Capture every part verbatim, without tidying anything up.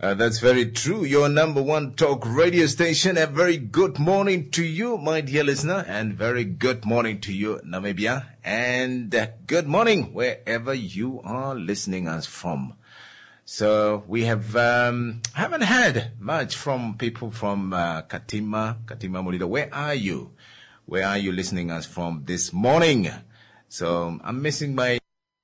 Uh, that's very true. Your number one talk radio station. A very good morning to you, my dear listener, and very good morning to you, Namibia, and uh, good morning wherever you are listening us from. So we have um, haven't heard much from people from uh, Katima, Katima Mulilo. Where are you? Where are you listening us from this morning? So I'm missing my.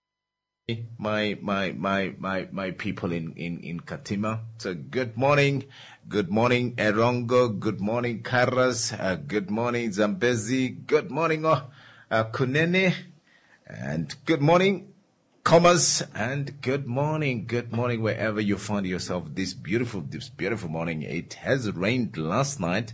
My, my, my, my, my people in, in, in Katima. So good morning. Good morning, Erongo. Good morning, Karas. Uh, good morning, Zambezi. Good morning, uh, uh, Kunene. And good morning, Commas. And good morning, good morning, wherever you find yourself this beautiful, this beautiful morning. It has rained last night.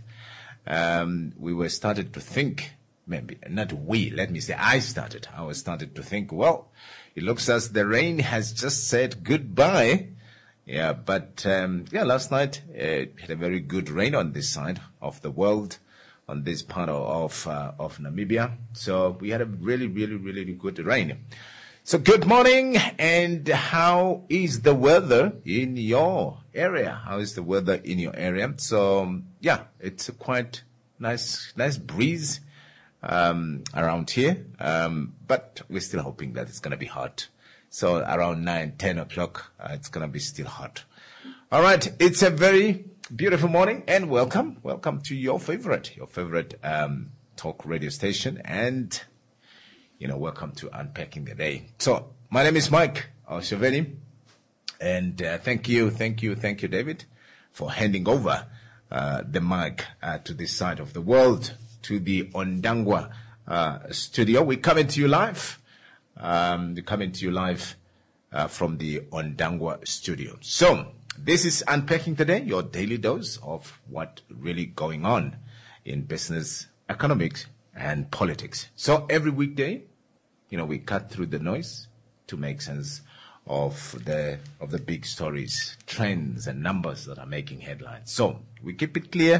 Um, we were started to think, maybe not we, let me say I started. I was started to think, well, it looks as the rain has just said goodbye. Yeah, but um, yeah, last night uh, it had a very good rain on this side of the world, on this part of uh, of Namibia. So we had a really, really, really good rain. So good morning, and how is the weather in your area? How is the weather in your area? So yeah, it's a quite nice, nice breeze. Um, around here, um, but we're still hoping that it's going to be hot. So around nine, ten o'clock, uh, it's going to be still hot. All right. It's a very beautiful morning, and welcome. Welcome to your favorite, your favorite, um, talk radio station. And, you know, welcome to Unpacking the Day. So my name is Mike Oshaveni, and, uh, thank you, thank you, thank you, David, for handing over, uh, the mic, uh, to this side of the world, to the Ondangwa uh, studio. We're coming to you live. Um, we're coming to you live uh, from the Ondangwa studio. So this is Unpacking Today, your daily dose of what really going on in business, economics, and politics. So every weekday, you know, we cut through the noise to make sense of the of the big stories, trends, and numbers that are making headlines. So we keep it clear.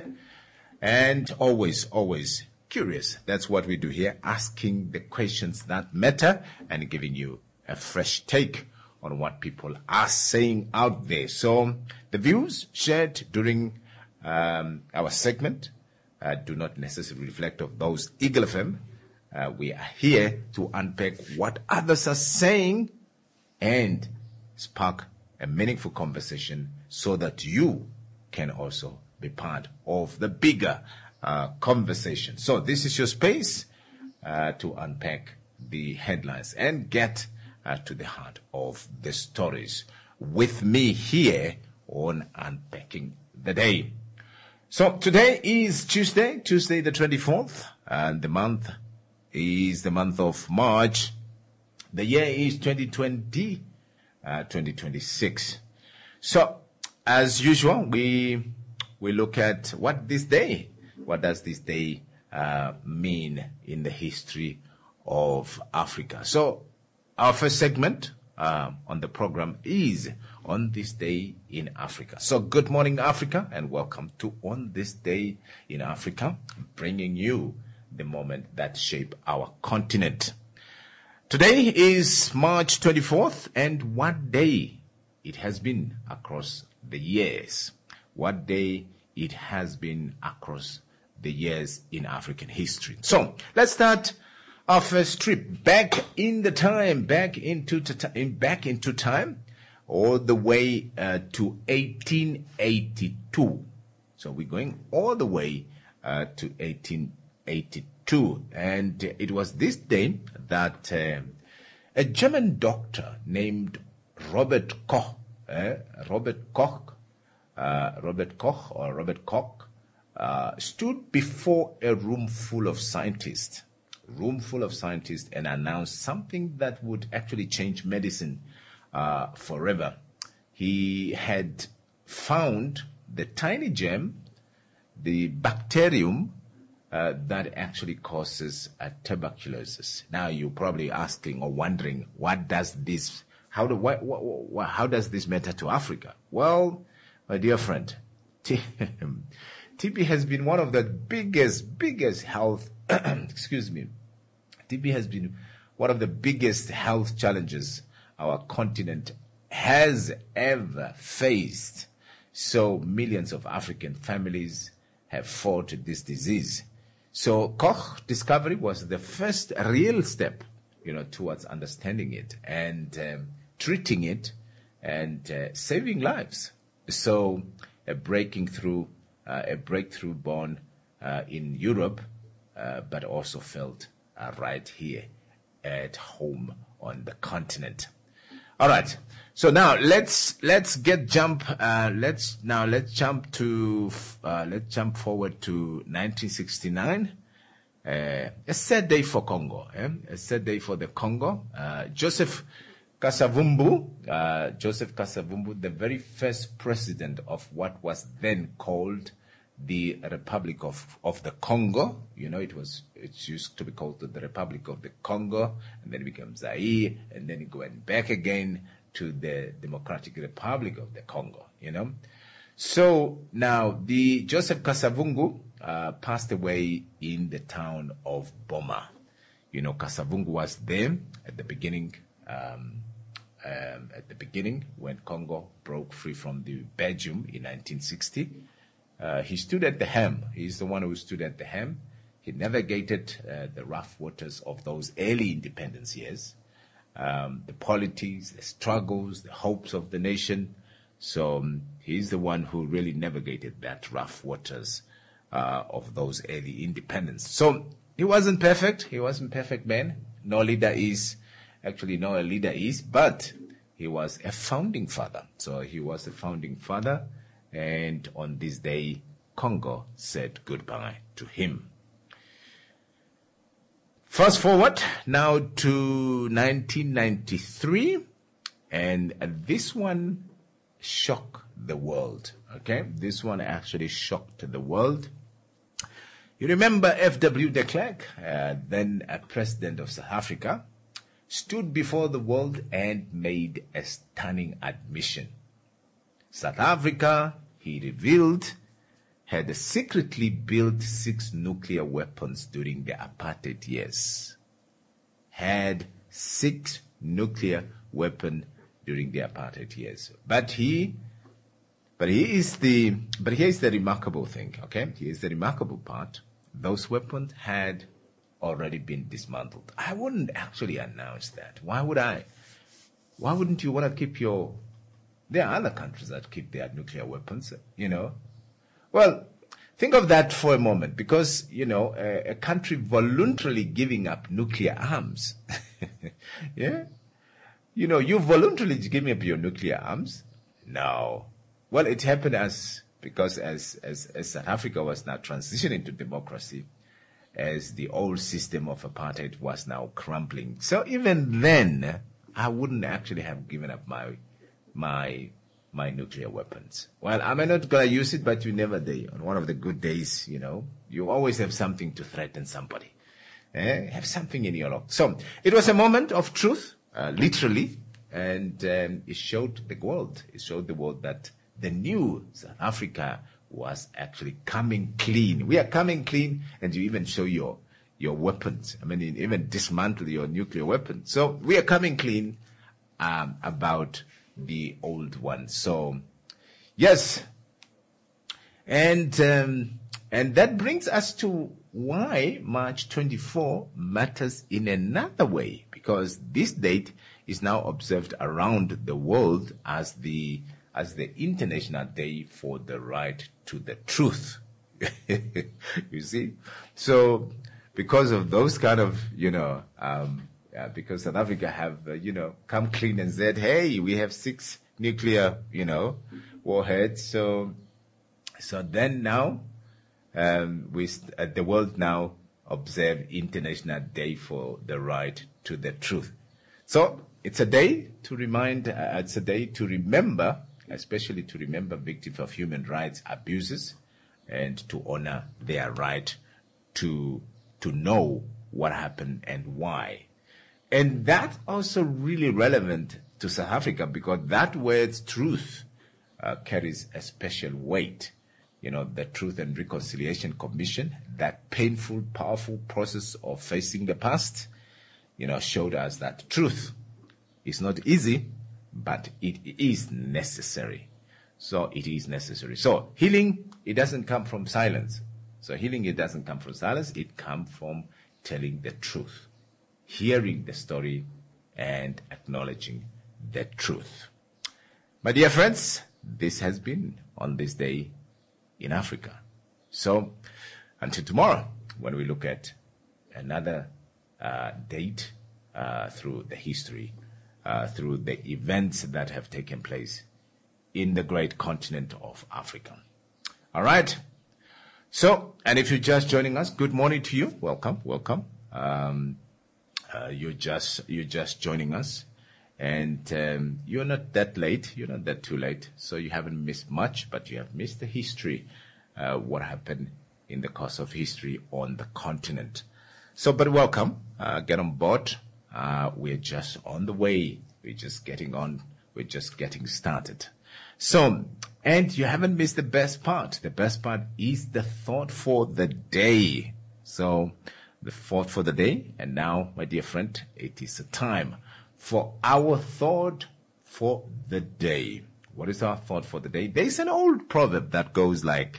And always, always curious. That's what we do here, asking the questions that matter and giving you a fresh take on what people are saying out there. So the views shared during um, our segment uh, do not necessarily reflect of those Eagle F M. Uh, we are here to unpack what others are saying and spark a meaningful conversation so that you can also be part of the bigger uh, conversation. So this is your space uh, to unpack the headlines and get uh, to the heart of the stories with me here on Unpacking the Day. So today is Tuesday, Tuesday the twenty-fourth, and the month is the month of March. The year is twenty twenty, uh, twenty twenty-six. So as usual, we We look at what this day, what does this day uh, mean in the history of Africa. So our first segment uh, on the program is On This Day in Africa. So good morning, Africa, and welcome to On This Day in Africa, bringing you the moment that shape our continent. Today is March twenty-fourth, and what day it has been across the years. What day it has been across the years in African history. So let's start our first trip back in the time, back into t- back into time, all the way uh, to eighteen eighty-two. So we're going all the way uh, to eighteen eighty-two, and it was this day that uh, a German doctor named Robert Koch, uh, Robert Koch. Uh, Robert Koch or Robert Koch uh, stood before a room full of scientists, room full of scientists, and announced something that would actually change medicine uh, forever. He had found the tiny germ, the bacterium uh, that actually causes uh, tuberculosis. Now you're probably asking or wondering, what does this? How do why, why, why, how does this matter to Africa? Well, my dear friend, T B has been one of the biggest, biggest health, excuse me, T B has been one of the biggest health challenges our continent has ever faced. So millions of African families have fought this disease. So Koch discovery was the first real step, you know, towards understanding it and um, treating it and uh, saving lives. So a breaking through, uh, a breakthrough born uh, in Europe, uh, but also felt uh, right here at home on the continent. All right. So now let's let's get jump. Uh, let's now let's jump to uh, let's jump forward to nineteen sixty-nine. Uh, a sad day for Congo. Eh? A sad day for the Congo. Uh, Joseph Kasavumbu, uh, Joseph Kasavumbu, the very first president of what was then called the Republic of, of the Congo. You know, it was, it used to be called the Republic of the Congo, and then it became Zaire, and then it went back again to the Democratic Republic of the Congo, you know. So now the Joseph Kasavungu uh, passed away in the town of Boma. You know, Kasavungu was there at the beginning, um, um, at the beginning when Congo broke free from the Belgium in nineteen sixty. Uh, he stood at the helm. He's the one who stood at the helm. He navigated uh, the rough waters of those early independence years, um, the politics, the struggles, the hopes of the nation. So um, he's the one who really navigated that rough waters uh, of those early independence. So he wasn't perfect. He wasn't perfect man. No leader is. Actually, no leader is. But he was a founding father. So he was a founding father. And on this day, Congo said goodbye to him. Fast forward now to nineteen ninety-three, and this one shocked the world, okay? This one actually shocked the world. You remember F W de Klerk, uh, then a president of South Africa, stood before the world and made a stunning admission. South Africa, he revealed, had secretly built six nuclear weapons during the apartheid years. Had six nuclear weapons during the apartheid years. But he, but he is the, but here's the remarkable thing, okay? Here's the remarkable part. Those weapons had already been dismantled. I wouldn't actually announce that. Why would I? Why wouldn't you want to keep your, there are other countries that keep their nuclear weapons, you know? Well, think of that for a moment, because, you know, a, a country voluntarily giving up nuclear arms, yeah? You know, you voluntarily giving up your nuclear arms? No. Well, it happened as, because as, as, as South Africa was now transitioning to democracy, as the old system of apartheid was now crumbling. So even then, I wouldn't actually have given up my my my nuclear weapons. Well, I'm not going to use it, but you never do. On one of the good days, you know, you always have something to threaten somebody. Eh? Have something in your life. So it was a moment of truth, uh, literally, and um, it showed the world. It showed the world that the new South Africa was actually coming clean. We are coming clean, and you even show your your weapons. I mean, you even dismantle your nuclear weapons. So we are coming clean um, about the old one. So, yes, and um, and that brings us to why March twenty-fourth matters in another way, because this date is now observed around the world as the as the International Day for the Right to the Truth. You see, so because of those kind of, you know. Um, Uh, because South Africa have, uh, you know, come clean and said, hey, we have six nuclear, you know, warheads. So, so then now, um, we, uh, the world now observe International Day for the Right to the Truth. So it's a day to remind, uh, it's a day to remember, especially to remember victims of human rights abuses and to honor their right to, to know what happened and why. And that's also really relevant to South Africa, because that word's truth uh, carries a special weight. You know, the Truth and Reconciliation Commission, that painful, powerful process of facing the past, you know, showed us that truth is not easy, but it is necessary. So it is necessary. So healing, it doesn't come from silence. So healing, it doesn't come from silence. It comes from telling the truth, hearing the story, and acknowledging the truth. My dear friends, this has been On This Day in Africa. So until tomorrow, when we look at another uh, date uh, through the history, uh, through the events that have taken place in the great continent of Africa. All right. So, and if you're just joining us, good morning to you. Welcome, welcome. Um, uh, you're just you're just joining us, and um, you're not that late. You're not that too late. So you haven't missed much, but you have missed the history, uh, what happened in the course of history on the continent. So, but welcome. Uh, get on board. Uh, we're just on the way. We're just getting on. We're just getting started. So, and you haven't missed the best part. The best part is the thought for the day. So, the thought for the day. And now, my dear friend, it is a time for our thought for the day. What is our thought for the day? There's an old proverb that goes like,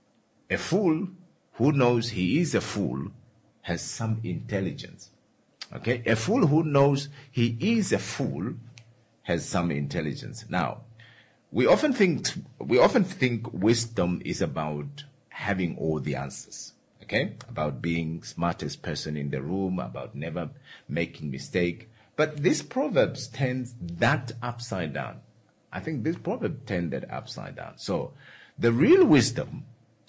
a fool who knows he is a fool has some intelligence. Okay? A fool who knows he is a fool has some intelligence. Now, we often think we often think wisdom is about having all the answers. Okay? About being smartest person in the room, about never making mistake. But this proverb turns that upside down. I think this proverb turned that upside down. So, the real wisdom,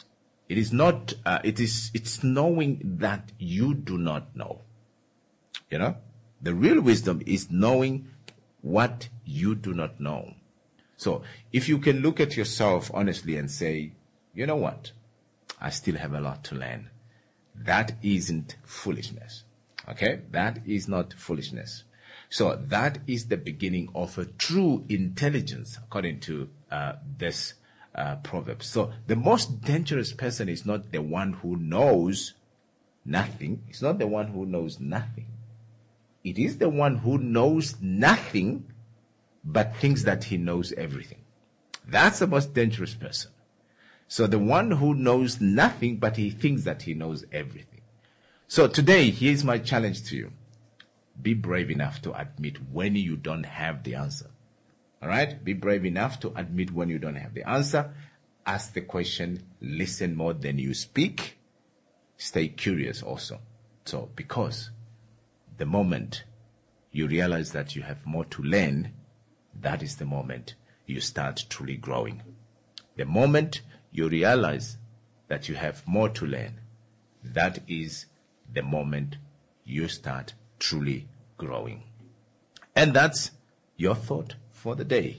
it is not, uh, it is, it's knowing that you do not know. You know? The real wisdom is knowing what you do not know. So, if you can look at yourself honestly and say, you know what? I still have a lot to learn. That isn't foolishness. Okay? That is not foolishness. So, that is the beginning of a true intelligence, according to uh, this uh, proverb. So, the most dangerous person is not the one who knows nothing. It's not the one who knows nothing. It is the one who knows nothing but thinks that he knows everything. That's the most dangerous person. So the one who knows nothing but he thinks that he knows everything. So today, here's my challenge to you. Be brave enough to admit when you don't have the answer. All right? Be brave enough to admit when you don't have the answer. Ask the question. Listen more than you speak. Stay curious also. So, because the moment you realize that you have more to learn, that is the moment you start truly growing. The moment you realize that you have more to learn, that is the moment you start truly growing. And that's your thought for the day.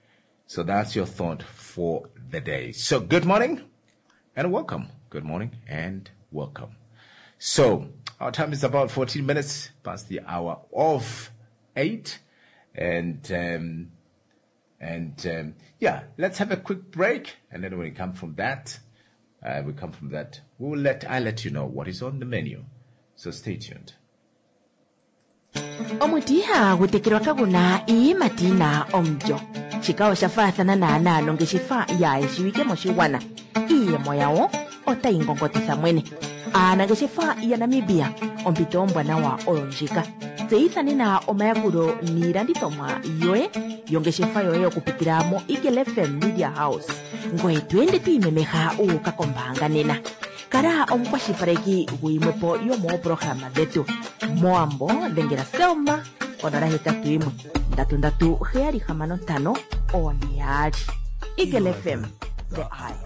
So that's your thought for the day. So good morning and welcome. Good morning and welcome. So our time is about fourteen minutes past the hour of eight. And, um, and, um, yeah, let's have a quick break. And then when we come from that, uh, we come from that, we'll let, I'll let you know what is on the menu. So stay tuned. Omutiha gutekirwa kaguna ii matina omjo. Chikao shafathana na nalo ngeshifa ya ishiwike moshiwana. Iye moyao ota ingongotesa mwene. Ana ngeshifa ya Namibia ompito mbwana wa olonjika. Zeithani na omayakuro niranditoma yoe yongeshifa yoe okupitira mo Igele F M Media House. Ngoe twende tuimemeha ukakombanga nena. Kara omkwashipareki guimwepo yomo programa detu. Moambo dengera selma onara hetatu imwe. Ndatu ndatu heari hamano tano oniari. Igele F M, the eye.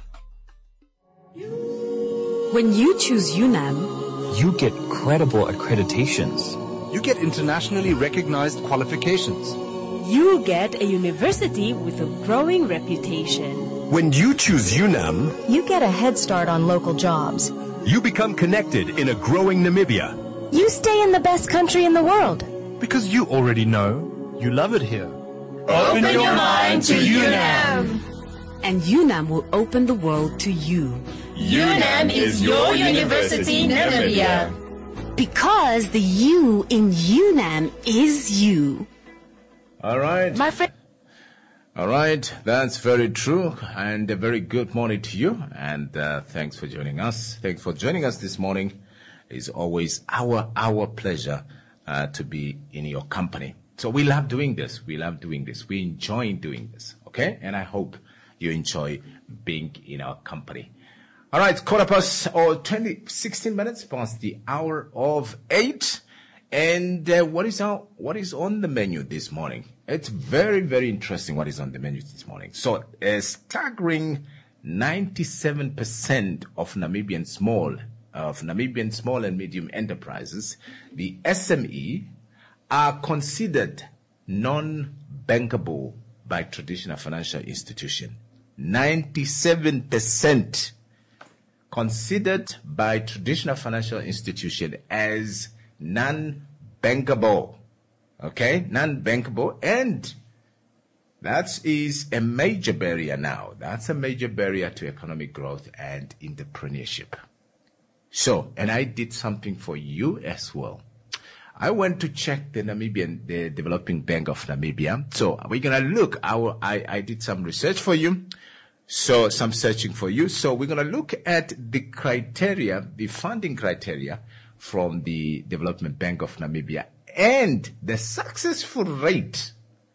When you choose UNAM, you get credible accreditations. You get internationally recognized qualifications. You get a university with a growing reputation. When you choose UNAM, you get a head start on local jobs. You become connected in a growing Namibia. You stay in the best country in the world. Because you already know you love it here. Open, open your mind to UNAM. And UNAM will open the world to you. UNAM is your university, Namibia. Because the U in UNAM is you. All right. My friend. All right, that's very true, and a very good morning to you, and uh, thanks for joining us. Thanks for joining us this morning. It's always our our pleasure uh, to be in your company. So we love doing this. We love doing this. We enjoy doing this, okay? And I hope you enjoy being in our company. All right, quarter past or twenty, sixteen minutes past the hour of eight. And uh, what is our, what is on the menu this morning? It's very, very interesting what is on the menu this morning. So a staggering ninety-seven percent of Namibian small, of Namibian small and medium enterprises, the S M E, are considered non-bankable by traditional financial institution. ninety-seven percent considered by traditional financial institution as non-bankable. Okay, non-bankable, and that is a major barrier now. That's a major barrier to economic growth and entrepreneurship. So, and I did something for you as well. I went to check the Namibian, the Developing Bank of Namibia. So we're gonna look. Our, I, I did some research for you. So some searching for you. So we're gonna look at the criteria, the funding criteria from the Development Bank of Namibia, and the successful rate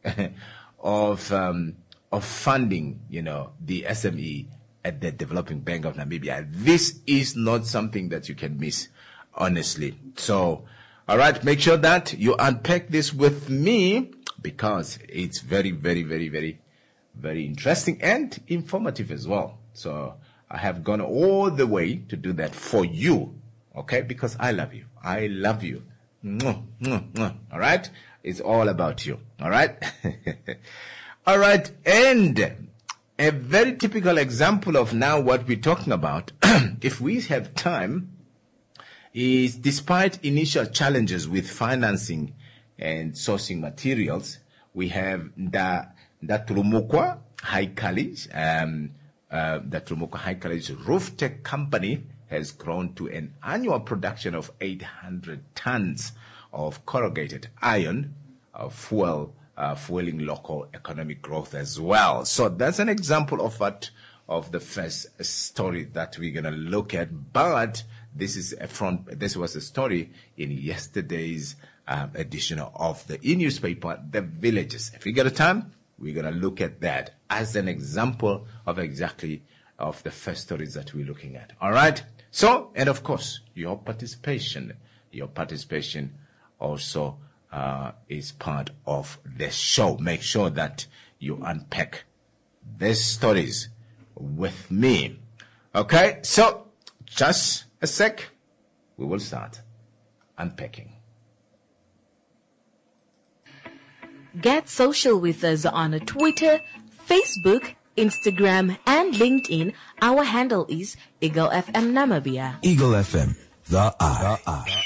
of um, of funding, you know, the S M E at the Developing Bank of Namibia. This is not something that you can miss, honestly. So, all right, make sure that you unpack this with me, because it's very, very, very, very, very interesting and informative as well. So I have gone all the way to do that for you, okay? Because I love you. I love you. Mwah, mwah, mwah. All right? It's all about you. All right? All right. And a very typical example of now what we're talking about, if we have time, is despite initial challenges with financing and sourcing materials, we have the Turumukwa High College, um, uh, the Turumukwa High College Roof Tech Company has grown to an annual production of eight hundred tons of corrugated iron, uh, fuel, uh, fueling local economic growth as well. So that's an example of what, of the first story that we're going to look at. But this is a front, this was a story in yesterday's um, edition of the e-newspaper, The Villages. If we get a time, we're going to look at that as an example of exactly of the first stories that we're looking at. All right. So, and of course, your participation, your participation also uh, is part of the show. Make sure that you unpack these stories with me. Okay, so just a sec. We will start unpacking. Get social with us on Twitter, Facebook, Instagram, and LinkedIn. Our handle is Eagle F M Namibia. Eagle F M, the I. The I.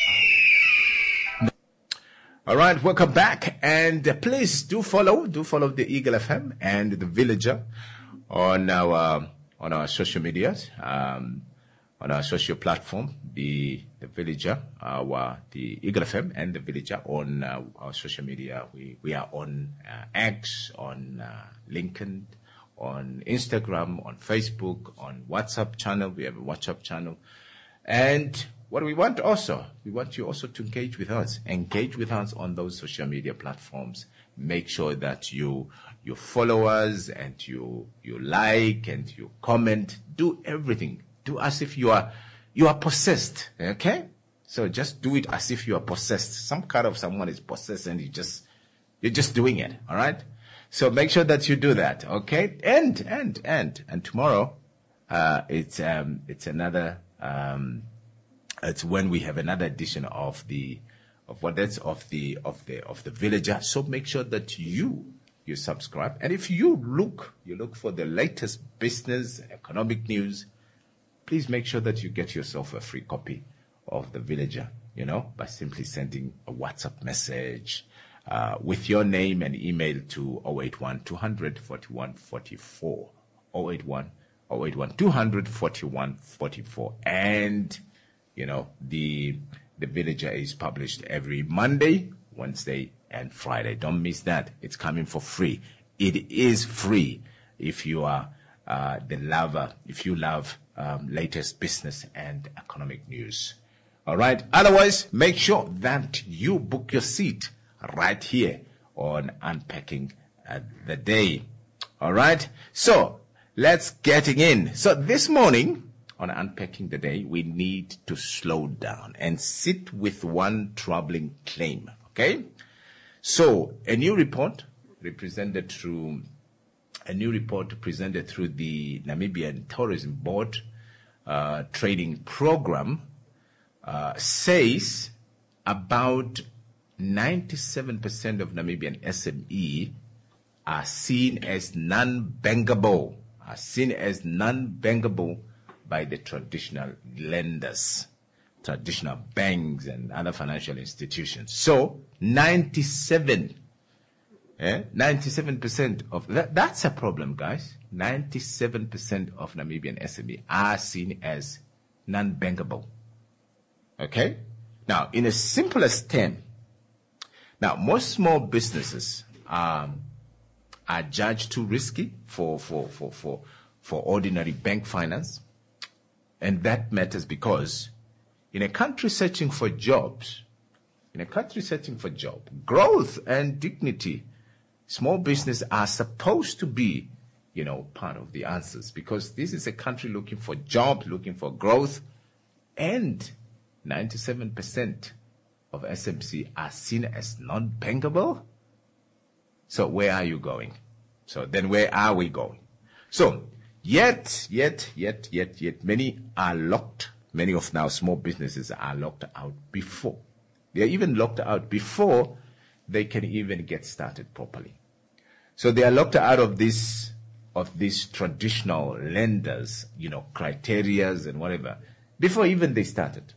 All right, welcome back, and uh, please do follow, do follow the Eagle F M and the Villager on our on our social medias, um, on our social platform, the the Villager, our the Eagle F M and the Villager on uh, our social media. We we are on uh, X, on uh, LinkedIn, on Instagram, on Facebook, on WhatsApp channel. We have a WhatsApp channel. And what we want also, we want you also to engage with us. Engage with us on those social media platforms. Make sure that you you follow us and you you like and you comment. Do everything. Do as if you are you are possessed. Okay? So just do it as if you are possessed. Some kind of someone is possessed and you just you're just doing it. All right? So make sure that you do that, okay? And and and and tomorrow, uh, it's um, it's another um, it's when we have another edition of the of what that's of the of the of the Villager. So make sure that you you subscribe, and if you look you look for the latest business economic news, please make sure that you get yourself a free copy of the Villager. You know, by simply sending a WhatsApp message Uh, with your name and email to zero eight one, two hundred, forty-one forty-four, zero eight one, zero eight one, two hundred, forty-one forty-four. And, you know, the, the Villager is published every Monday, Wednesday, and Friday. Don't miss that. It's coming for free it is free if you are uh, the lover, if you love um, latest business and economic news. All right. Otherwise, make sure that you book your seat right here on Unpacking uh, the Day. All right. So let's getting in. So this morning on Unpacking the Day, we need to slow down and sit with one troubling claim. Okay. So a new report represented through a new report presented through the Namibian Tourism Board uh, training program uh, says about ninety-seven percent of Namibian S M E are seen as non-bankable, are seen as non-bankable by the traditional lenders, traditional banks and other financial institutions. So ninety-seven, eh, ninety-seven percent of that, that's a problem, guys. ninety-seven percent of Namibian S M E are seen as non-bankable. Okay? Now, in a simplest term, now most small businesses um, are judged too risky for, for, for, for, for ordinary bank finance. And that matters because in a country searching for jobs, in a country searching for job, growth and dignity, small business are supposed to be, you know, part of the answers, because this is a country looking for jobs, looking for growth, and ninety-seven percent of S M C are seen as non-bankable. So where are you going? So then where are we going? So yet, yet, yet, yet, yet, many are locked. Many of now small businesses are locked out before. They are even locked out before they can even get started properly. So they are locked out of this, of these traditional lenders, you know, criterias and whatever, before even they started.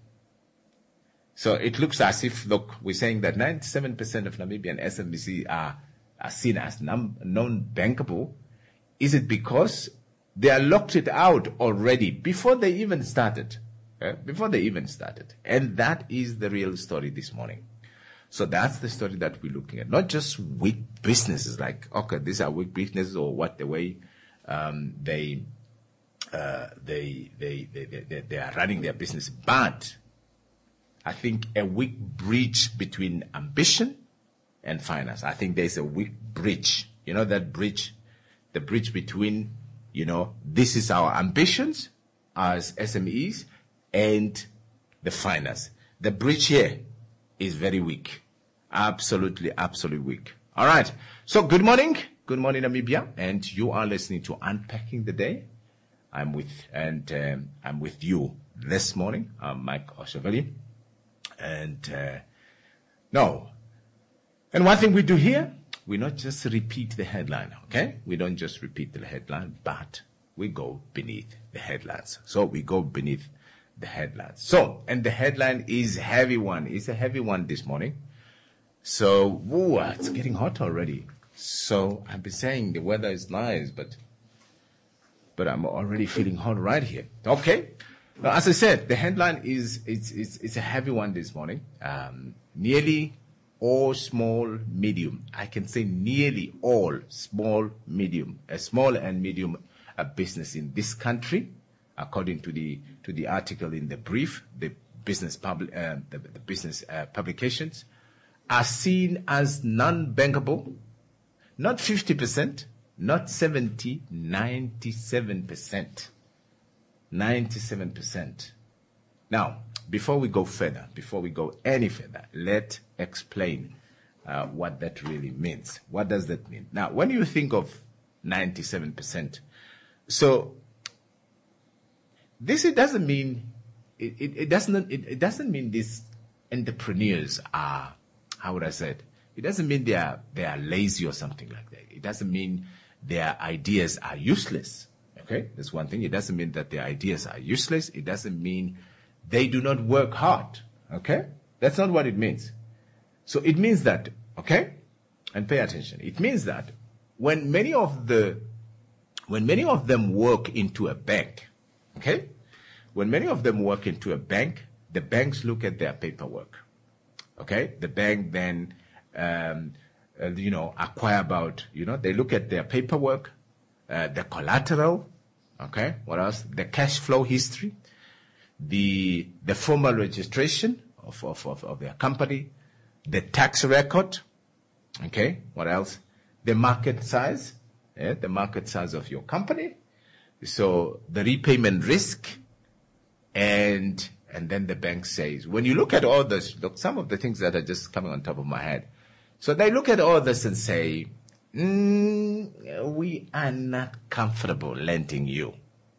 So it looks as if, look, we're saying that ninety-seven percent of Namibian S M C are, are seen as non-bankable. Is it because they are locked it out already before they even started? Uh, before they even started. And that is the real story this morning. So that's the story that we're looking at. Not just weak businesses like, okay, these are weak businesses or what the way um, they, uh, they, they, they, they, they are running their business, but I think a weak bridge between ambition and finance. I think there's a weak bridge. You know that bridge, the bridge between, you know, this is our ambitions as S M Es and the finance. The bridge here is very weak. Absolutely, absolutely weak. All right. So good morning. Good morning, Namibia. And you are listening to Unpacking the Day. I'm with, and um, I'm with you this morning. I'm Mike Oshaveli. And uh, no. And one thing we do here, we not just repeat the headline, okay? We don't just repeat the headline, but we go beneath the headlines. So we go beneath the headlines. So, and the headline is a heavy one. It's a heavy one this morning. So, woo, it's getting hot already. So I've been saying the weather is nice, but but I'm already feeling hot right here. Okay. Now, as I said, the headline is it's it's, it's a heavy one this morning. Um, nearly all small, medium. I can say nearly all small, medium, a small and medium uh, business in this country, according to the to the article in the brief, the business public uh, the, the business uh, publications, are seen as non-bankable. Not fifty percent, not seventy, ninety-seven percent. ninety-seven percent. Now, before we go further, before we go any further, let's explain uh, what that really means. What does that mean? Now, when you think of ninety-seven percent, so this it doesn't mean it, it, it doesn't it, it doesn't mean these entrepreneurs are, how would I say it? It doesn't mean they are they are lazy or something like that. It doesn't mean their ideas are useless. Okay, that's one thing. It doesn't mean that their ideas are useless. It doesn't mean they do not work hard. Okay, that's not what it means. So it means that, okay, and pay attention. It means that when many of the when many of them work into a bank, okay, when many of them work into a bank, the banks look at their paperwork. Okay, the bank then um, uh, you know, acquire about, you know, they look at their paperwork, uh, the collateral, okay, what else? The cash flow history, the the formal registration of, of, of, of their company, the tax record, okay, what else? The market size, yeah, the market size of your company, so the repayment risk, and and then the bank says, when you look at all this, look, some of the things that are just coming on top of my head. So they look at all this and say, mm, we are not comfortable lending you.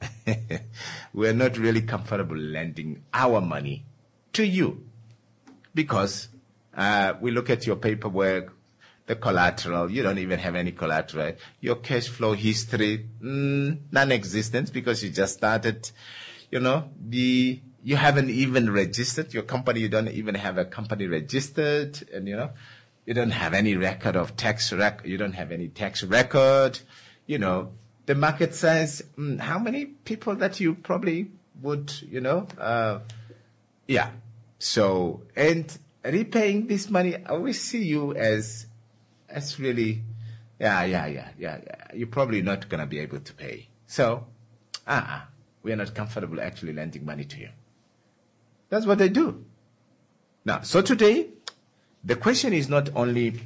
We're not really comfortable lending our money to you because uh, we look at your paperwork, the collateral, you don't even have any collateral. Your cash flow history, mm, non-existent because you just started, you know, the, you haven't even registered your company. You don't even have a company registered, and you know, you don't have any record of tax rec. You don't have any tax record. You know, the market size. Mm, how many people that you probably would, you know, uh, yeah. So, and repaying this money, I always see you as, as really, yeah, yeah, yeah, yeah, yeah. You're probably not gonna be able to pay. So, ah, uh-uh, we are not comfortable actually lending money to you. That's what they do. Now, so today, the question is not only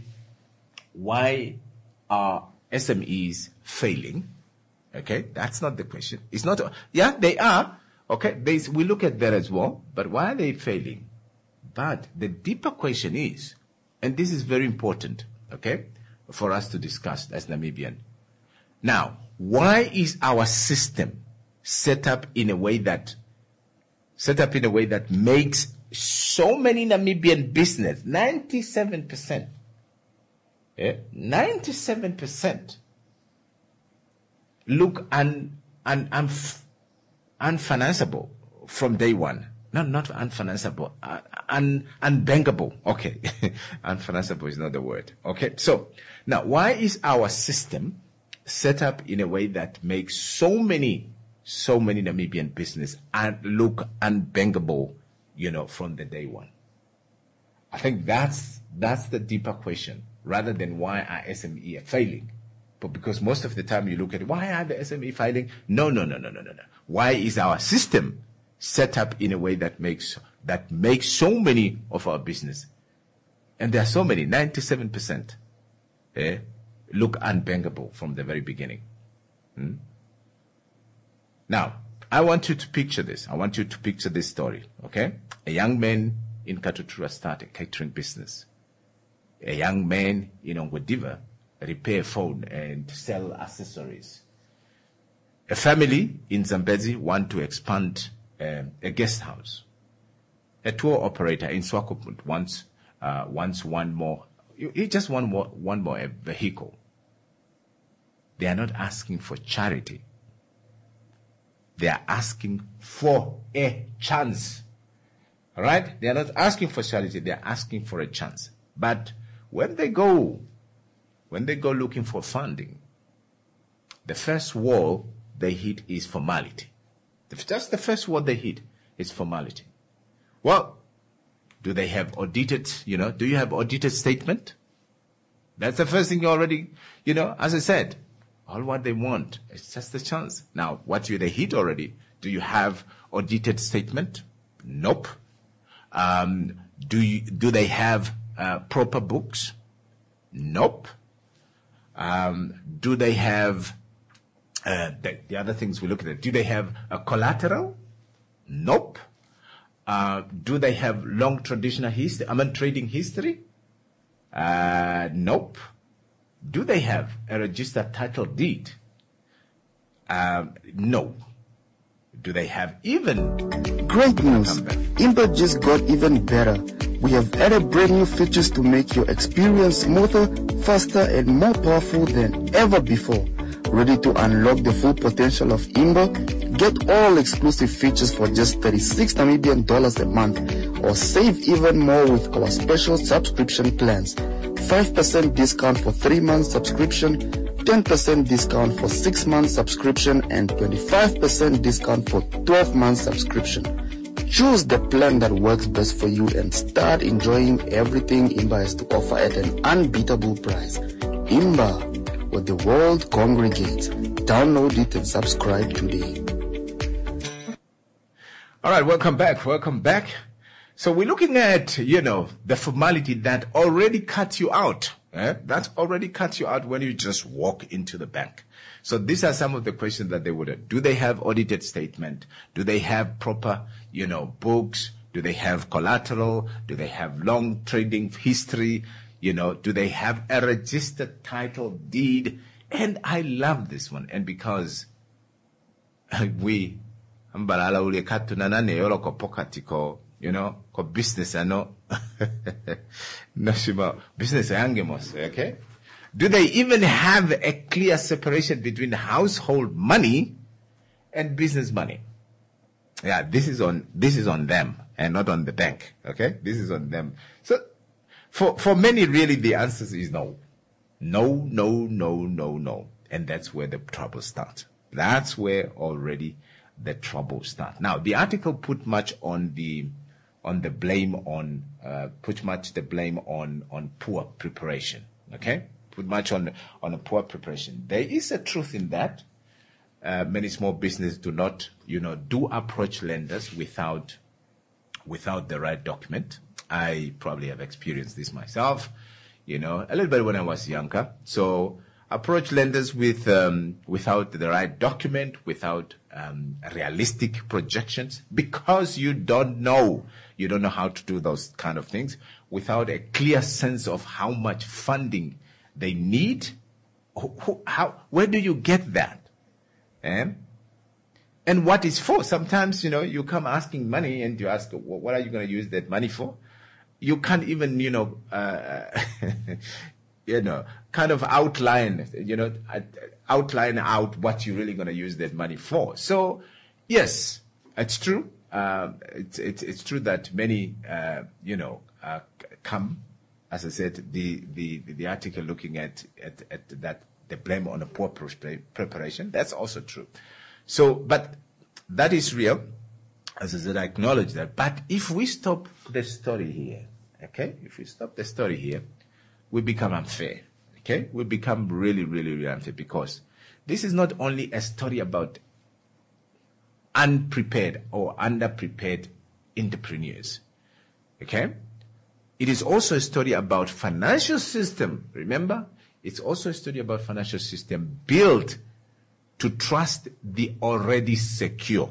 why are S M Es failing. Okay, that's not the question. It's not, yeah, they are. Okay, they, we look at that as well. But why are they failing? But the deeper question is, and this is very important, okay, for us to discuss as Namibian. Now, why is our system set up in a way that set up in a way that makes so many Namibian business, ninety-seven percent, yeah, ninety-seven percent look un, un, un, unfinanceable from day one. No, not unfinanceable, uh, un, unbankable. Okay. Unfinanceable is not the word. Okay. So now, why is our system set up in a way that makes so many so many Namibian business and look unbankable, you know, from the day one? I think that's that's the deeper question, rather than why are S M E failing. But because most of the time you look at why are the S M E failing? No, no, no, no, no, no, no. Why is our system set up in a way that makes that makes so many of our business, and there are so many, ninety-seven percent, eh, look unbankable from the very beginning. Hmm? Now, I want you to picture this. I want you to picture this story, okay? A young man in Katutura started a catering business. A young man in Ongwediva repair a phone and sell accessories. A family in Zambezi want to expand um, a guest house. A tour operator in Swakopmund wants uh, wants one more. He just want more, one more vehicle. They are not asking for charity. They are asking for a chance. All right? They are not asking for charity. They are asking for a chance. But when they go, when they go looking for funding, the first wall they hit is formality. Just the first wall they hit is formality. Well, do they have audited, you know, do you have audited statement? That's the first thing you already, you know, as I said, all what they want is just a chance. Now, what do they hit already? Do you have audited statement? Nope. Um, do you, do they have uh, proper books? Nope. Um, do they have uh, the, the other things we look at? Do they have a collateral? Nope. Uh, do they have long traditional history? I mean, trading history? Uh, nope. Do they have a registered title deed? Um, no. Do they have even... Great news! Imba just got even better. We have added brand new features to make your experience smoother, faster, and more powerful than ever before. Ready to unlock the full potential of Imba? Get all exclusive features for just thirty-six Namibian dollars a month, or save even more with our special subscription plans. five percent discount for three months subscription, ten percent discount for six months subscription, and twenty-five percent discount for twelve months subscription. Choose the plan that works best for you and start enjoying everything Imba has to offer at an unbeatable price. Imba, where the world congregates. Download it and subscribe today. All right, welcome back. Welcome back. So we're looking at, you know, the formality that already cuts you out. Eh? That already cuts you out when you just walk into the bank. So these are some of the questions that they would have. Do they have audited statement? Do they have proper, you know, books? Do they have collateral? Do they have long trading history? You know, do they have a registered title deed? And I love this one. And because we, ambalala ule katu nanane yolo ko pokati ko, you know, ko business ano, nashima, business yangemos, okay? Do they even have a clear separation between household money and business money? Yeah, this is on, this is on them and not on the bank, okay? This is on them. So, for, for many, really, the answer is no. No, no, no, no, no. And that's where the trouble starts. That's where already the trouble starts. Now, the article put much on the, on the blame on, uh, put much the blame on, on poor preparation. Okay? Put much on, on a poor preparation. There is a truth in that. Uh, many small businesses do not, you know, do approach lenders without, without the right document. I probably have experienced this myself, you know, a little bit when I was younger. So approach lenders with, um, without the right document, without, um, realistic projections, because you don't know, you don't know how to do those kind of things, without a clear sense of how much funding they need. How, where do you get that? And, and what is for? Sometimes, you know, you come asking money and you ask, well, what are you going to use that money for? You can't even, you know, uh, you know, kind of outline, you know, outline out what you're really going to use that money for. So, yes, it's true. Um, it's, it's, it's true that many, uh, you know, uh, come, as I said, the, the, the article looking at, at, at that, the blame on a poor preparation. That's also true. So, but that is real. As I said, I acknowledge that. But if we stop the story here, okay, if we stop the story here, we become unfair. Okay, we become really, really, really unfair, because this is not only a story about unprepared or underprepared entrepreneurs. Okay, it is also a story about financial system. Remember, it's also a story about financial system built to trust the already secure.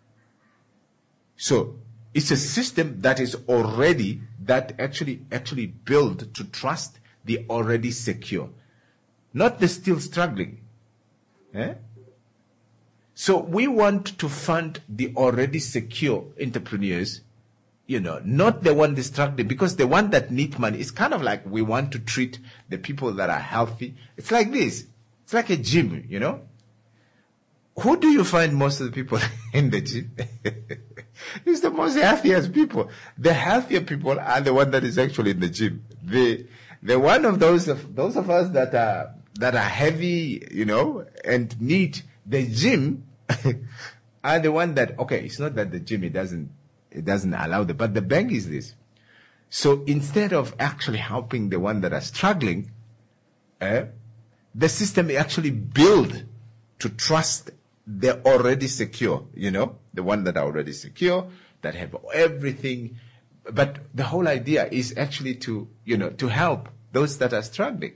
So it's a system that is already, that actually, actually built to trust the already secure, not the still struggling. Eh? So we want to fund the already secure entrepreneurs, you know, not the one that's struggling, because the one that need money is kind of like we want to treat the people that are healthy. It's like this. It's like a gym, you know. Who do you find most of the people in the gym? It's the most healthiest people. The healthier people are the one that is actually in the gym. The the one of those of those of us that are that are heavy, you know, and need the gym are the one that, okay, it's not that the gym it doesn't it doesn't allow them, but the bank is this. So instead of actually helping the one that are struggling, eh, the system actually build to trust they're already secure, you know, the one that are already secure, that have everything. But the whole idea is actually to, you know, to help those that are struggling.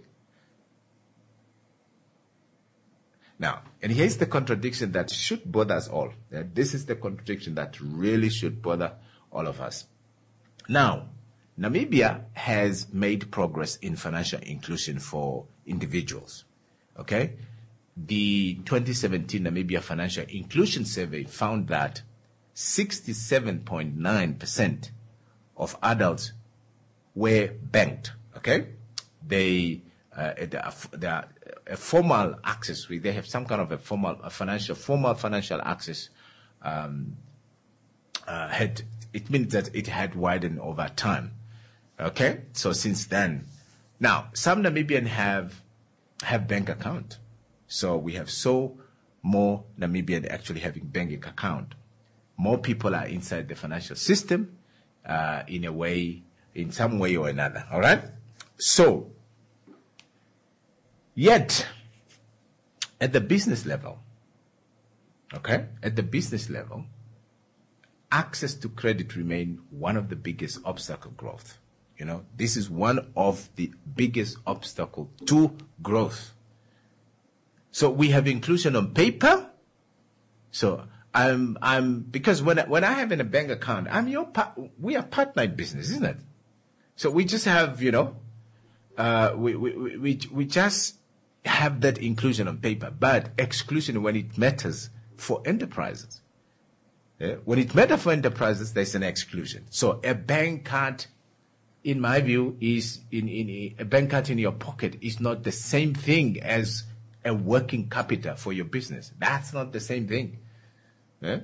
Now, and here's the contradiction that should bother us all. This is the contradiction that really should bother all of us. Now, Namibia has made progress in financial inclusion for individuals. Okay? The twenty seventeen Namibia Financial Inclusion Survey found that sixty-seven point nine percent of adults were banked. Okay? They, uh, they are a formal access, they have some kind of a formal, a financial, formal financial access, um, uh, had, it means that it had widened over time. Okay? So since then, now, some Namibians have, have bank account. So we have so more Namibians actually having banking account. more people are inside the financial system uh, in a way, in some way or another. All right? So, yet, at the business level, okay, at the business level, access to credit remain one of the biggest obstacle growth. You know, this is one of the biggest obstacle to growth. So we have inclusion on paper. So I'm, I'm, because when I, when I have in a bank account, I'm your, pa- we are partner in business, isn't it? So we just have, you know, uh, we, we, we, we just have that inclusion on paper, but exclusion when it matters for enterprises. Yeah? When it matters for enterprises, there's an exclusion. So a bank card, in my view, is in, in a bank card in your pocket is not the same thing as a working capital for your business. That's not the same thing. Yeah?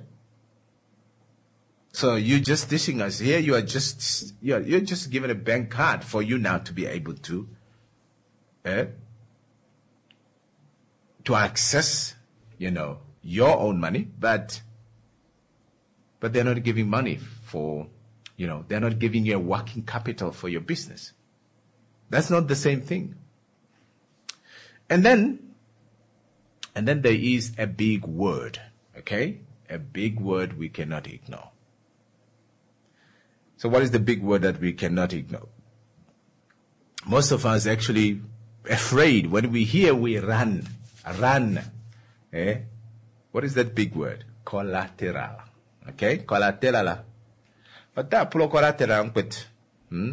So you're just dishing us here. You are just you're, you're just given a bank card for you now to be able to eh, to access, you know, your own money, but but they're not giving money for, you know, they're not giving you a working capital for your business. That's not the same thing. And then, and then there is a big word, okay? A big word we cannot ignore. So what is the big word that we cannot ignore? Most of us actually afraid. When we hear, we run. Run. Eh? What is that big word? Collateral. Okay? Collateral. But that pull collateral, hmm?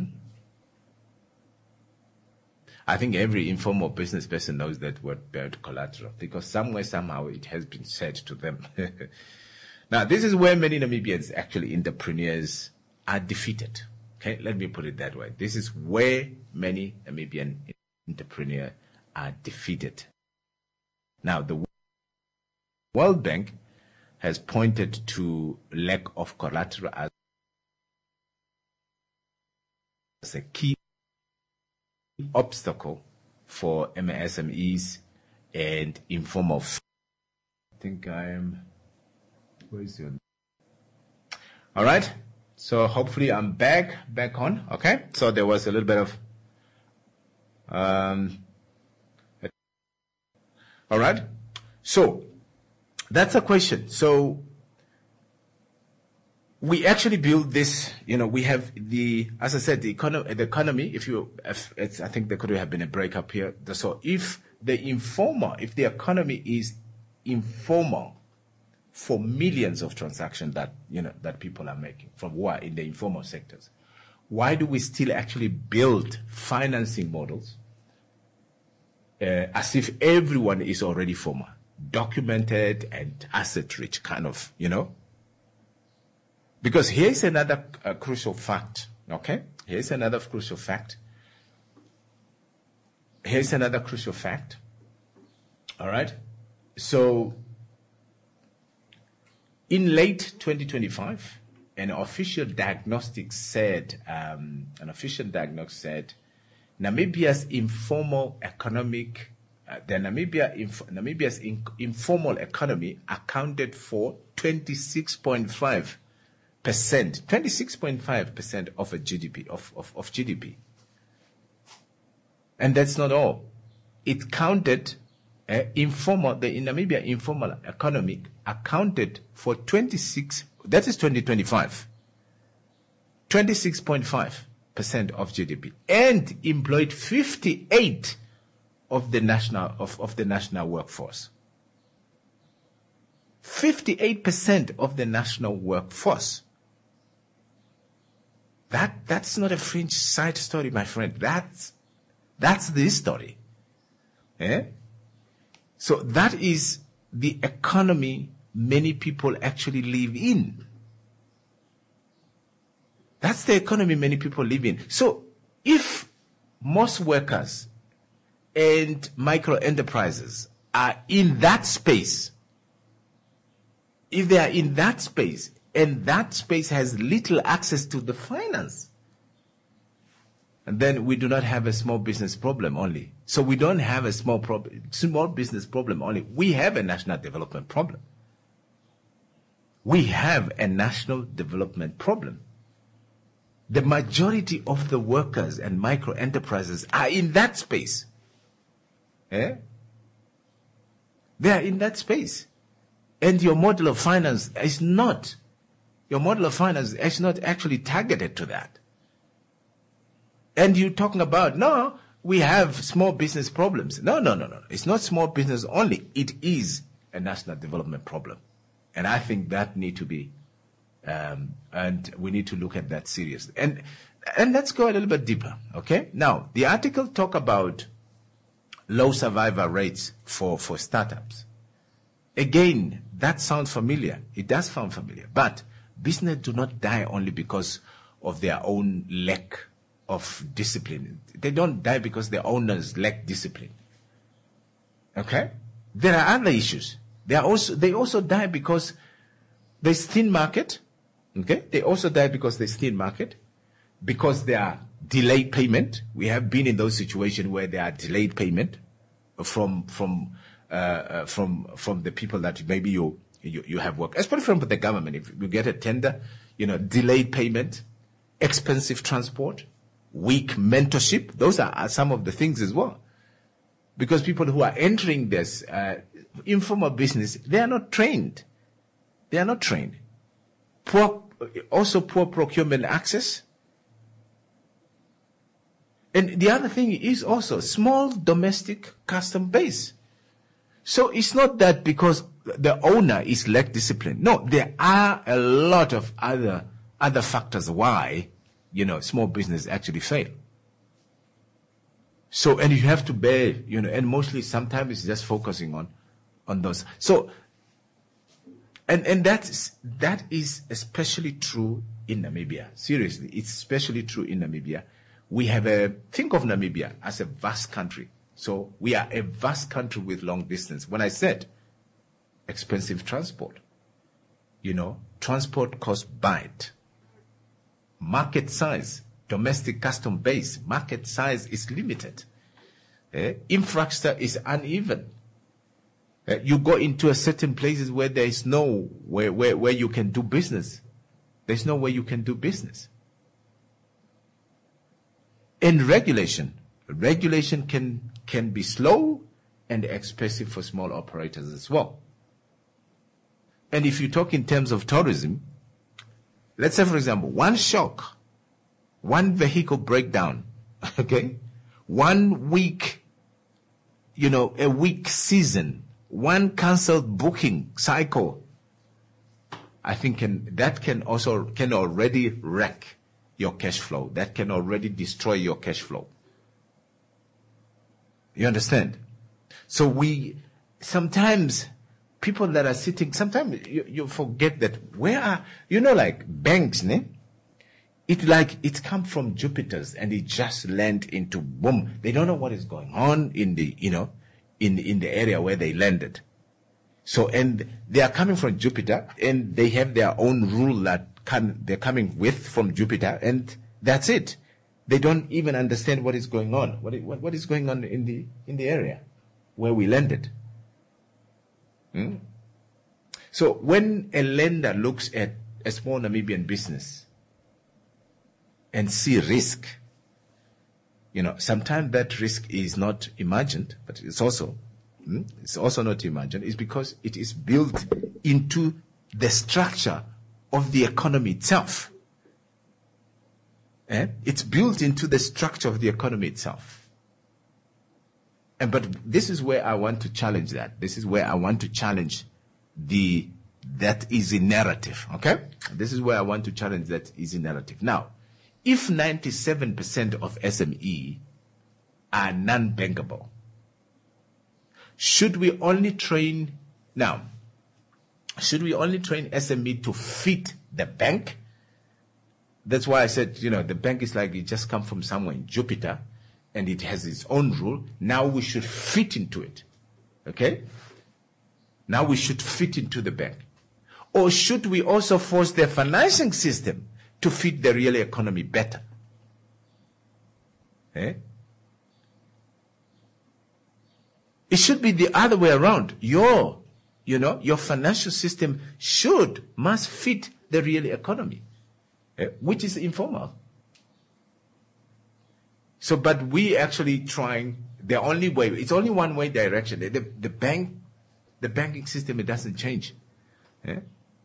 I think every informal business person knows that word about collateral because somewhere, somehow it has been said to them. Now, this is where many Namibians, actually entrepreneurs, are defeated. Okay, let me put it that way. This is where many Namibian entrepreneurs are defeated. Now, the World Bank has pointed to lack of collateral as a key obstacle for M S M Es and informal. I think I am. Where is your? All right. So hopefully I'm back, back on. Okay. So there was a little bit of. Um. All right. So that's a question. So we actually build this, you know, we have the, as I said, the economy, the economy, if you, if it's, I think there could have been a breakup here. So if the informal, if the economy is informal for millions of transactions that, you know, that people are making from who are in the informal sectors, why do we still actually build financing models uh, as if everyone is already formal, documented and asset rich kind of, you know? Because here's another uh, crucial fact, okay? Here's another crucial fact. Here's another crucial fact. All right? So, in late twenty twenty-five, an official diagnostic said, um, an official diagnostic said, Namibia's informal economic, uh, the Namibia, inf- Namibia's in- informal economy accounted for twenty-six point five percent, twenty-six point five percent of a G D P, of, of, of G D P. And that's not all. It counted, uh, informal, the in Namibia informal economy accounted for twenty-six, that is twenty twenty-five, twenty-six point five percent of G D P, and employed fifty-eight of the national, of, of the national workforce. fifty-eight percent of the national workforce. That, that's not a fringe side story, my friend. That's, that's the story. Eh? So that is the economy many people actually live in. That's the economy many people live in. So if most workers and micro enterprises are in that space, if they are in that space, and that space has little access to the finance, and then we do not have a small business problem only. So we don't have a small problem, small business problem only. We have a national development problem. we have a national development problem. The majority of the workers and micro enterprises are in that space. Eh? They are in that space. And your model of finance is not, your model of finance is not actually targeted to that. And you're talking about, no, we have small business problems. No, no, no, no. It's not small business only. It is a national development problem. And I think that need to be Um, and we need to look at that seriously. And and let's go a little bit deeper, okay? Now, the article talk about low survival rates for, for startups. Again, that sounds familiar. It does sound familiar. But business do not die only because of their own lack of discipline. They don't die because their owners lack discipline. Okay? There are other issues. They are also they also die because there's thin market. Okay, they also die because there's thin market, because there are delayed payment. We have been in those situations where there are delayed payment from from uh, uh, from from the people that maybe you, you you have worked, especially from the government. If you get a tender, you know, delayed payment, expensive transport, weak mentorship. Those are, are some of the things as well, because people who are entering this uh, informal business, they are not trained. They are not trained. Poor. Also poor procurement access. And the other thing is also small domestic custom base. So it's not that because the owner is lack discipline. No, there are a lot of other other factors why, you know, small business actually fail. So, and you have to bear, you know, and mostly sometimes it's just focusing on, on those. So, And and that's, that is especially true in Namibia. Seriously, it's especially true in Namibia. We have a, think of Namibia as a vast country. So we are a vast country with long distance. When I said expensive transport, you know, transport cost byte. Market size, domestic custom base, market size is limited. Eh? Infrastructure is uneven. Uh, you go into a certain places where there is no where, where where you can do business. There's no way you can do business. In regulation, regulation can can be slow and expensive for small operators as well. And if you talk in terms of tourism, let's say for example, one shock, one vehicle breakdown, okay, one week, you know, a week season. One cancelled booking cycle, I think can, that can also can already wreck your cash flow. That can already destroy your cash flow. You understand? So we sometimes people that are sitting, sometimes you, you forget that where are, you know, like banks, ne? It like it come from Jupiter's and it just land into boom. They don't know what is going on in the, you know, in in the area where they landed. So, and they are coming from Jupiter, and they have their own rule that come, they're coming with from Jupiter, and that's it. They don't even understand what is going on. What what, what is going on in the in the area where we landed? Hmm? So, when a lender looks at a small Namibian business and see risk, you know, sometimes that risk is not imagined, but it's also, hmm, it's also not imagined. It's because it is built into the structure of the economy itself. Eh? It's built into the structure of the economy itself. And but this is where I want to challenge that. This is where I want to challenge the that easy narrative. Okay? This is where I want to challenge that easy narrative. Now, if ninety-seven percent of S M E are non-bankable, should we only train now? Should we only train S M E to fit the bank? That's why I said, you know, the bank is like it just come from somewhere in Jupiter, and it has its own rule. Now we should fit into it. Okay? Now we should fit into the bank. Or should we also force their financing system to fit the real economy better? Eh? It should be the other way around. Your, You know, your financial system should, must fit the real economy, eh, which is informal. So, but we actually trying, the only way, it's only one way direction. The, the bank, the banking system, it doesn't change. Eh?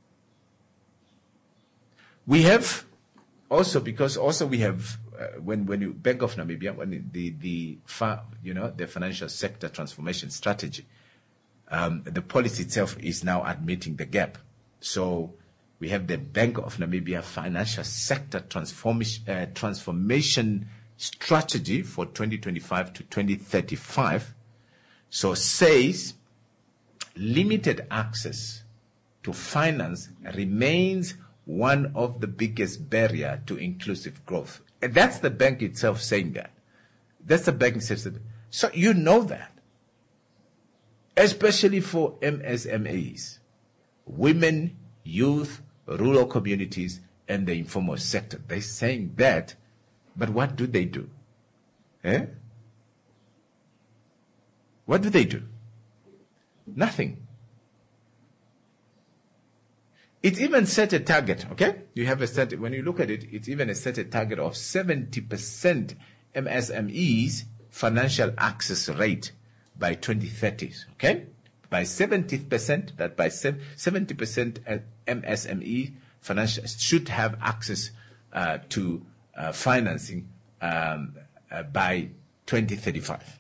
We have also, because also we have, uh, when, when you, Bank of Namibia, when the, the, fa, you know, the financial sector transformation strategy, um, the policy itself is now admitting the gap. So we have the Bank of Namibia financial sector transformation, uh, transformation strategy for twenty twenty-five to twenty thirty-five. So says limited access to finance remains one of the biggest barrier to inclusive growth. And that's the bank itself saying that. That's the banking system. So you know that. Especially for M S M Es, women, youth, rural communities, and the informal sector. They're saying that, but what do they do? Eh? What do they do? Nothing. It even set a target, okay? You have a set, when you look at it, it's even a set a target of seventy percent M S M Es financial access rate by twenty thirty, okay? By seventy percent, that by seventy percent M S M E financial should have access uh, to uh, financing um, uh, by twenty thirty-five.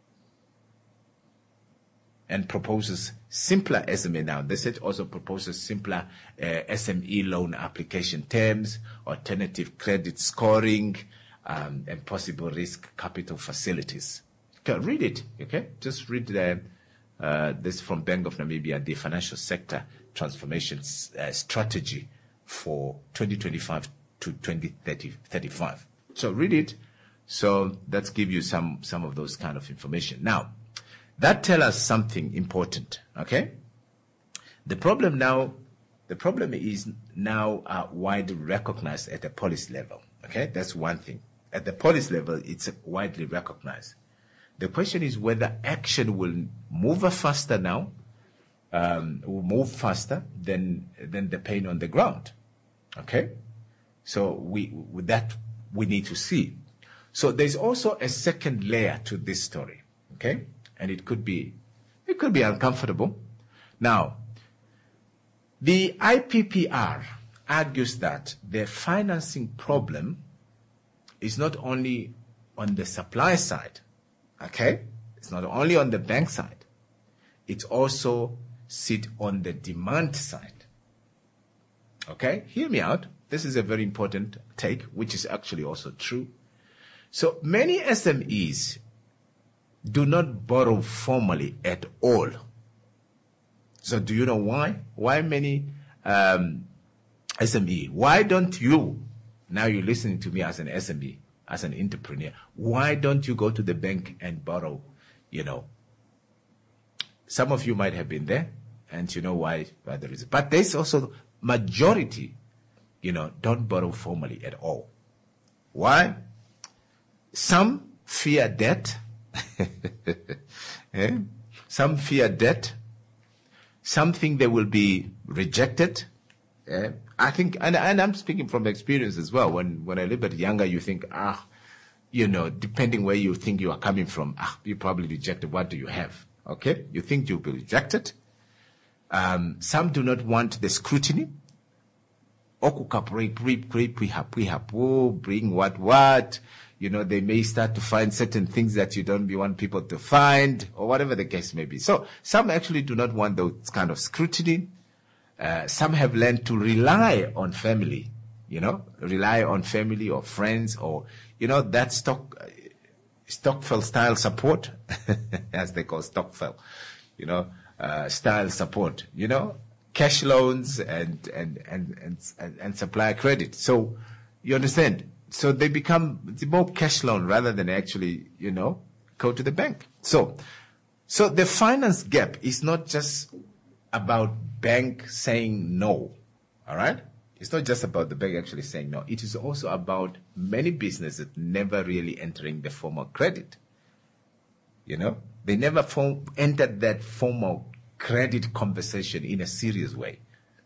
And proposes simpler S M E now. They said also proposes simpler uh, S M E loan application terms, alternative credit scoring, um, and possible risk capital facilities. Okay, read it, okay? Just read the, uh, this from Bank of Namibia, the financial sector transformation uh, strategy for twenty twenty-five to twenty thirty-five. So read it. So let's give you some, some of those kind of information. Now, that tells us something important, okay? The problem now, the problem is now uh, widely recognized at the policy level, okay? That's one thing. At the policy level, it's widely recognized. The question is whether action will move faster now, um, will move faster than than the pain on the ground, okay? So we with that we need to see. So there's also a second layer to this story, okay? And it could be, it could be uncomfortable. Now, the I P P R argues that the financing problem is not only on the supply side, okay? It's not only on the bank side. It also sits on the demand side. Okay? Hear me out. This is a very important take, which is actually also true. So many S M Es do not borrow formally at all. So do you know why? Why many um, S M E? Why don't you, now you're listening to me as an S M E, as an entrepreneur, why don't you go to the bank and borrow, you know? Some of you might have been there, and you know why, why there is. But there's also majority, you know, don't borrow formally at all. Why? Some fear debt. eh? Some fear debt. Some think they will be rejected. Eh? I think, and, and I'm speaking from experience as well. When when a little bit younger, you think, ah, you know, depending where you think you are coming from, ah, you probably rejected. What do you have? Okay, you think you'll be rejected. Um, some do not want the scrutiny. Bring what what. You know, they may start to find certain things that you don't want people to find, or whatever the case may be. So some actually do not want those kind of scrutiny. Uh, some have learned to rely on family, you know, rely on family or friends, or, you know, that stock, uh, Stokvel style support, as they call Stokvel, you know, uh, style support, you know, cash loans and, and, and, and, and, and supplier credit. So you understand? So they become more cash loan rather than actually, you know, go to the bank. So, so the finance gap is not just about bank saying no. All right. It's not just about the bank actually saying no. It is also about many businesses never really entering the formal credit. You know, they never form, entered that formal credit conversation in a serious way.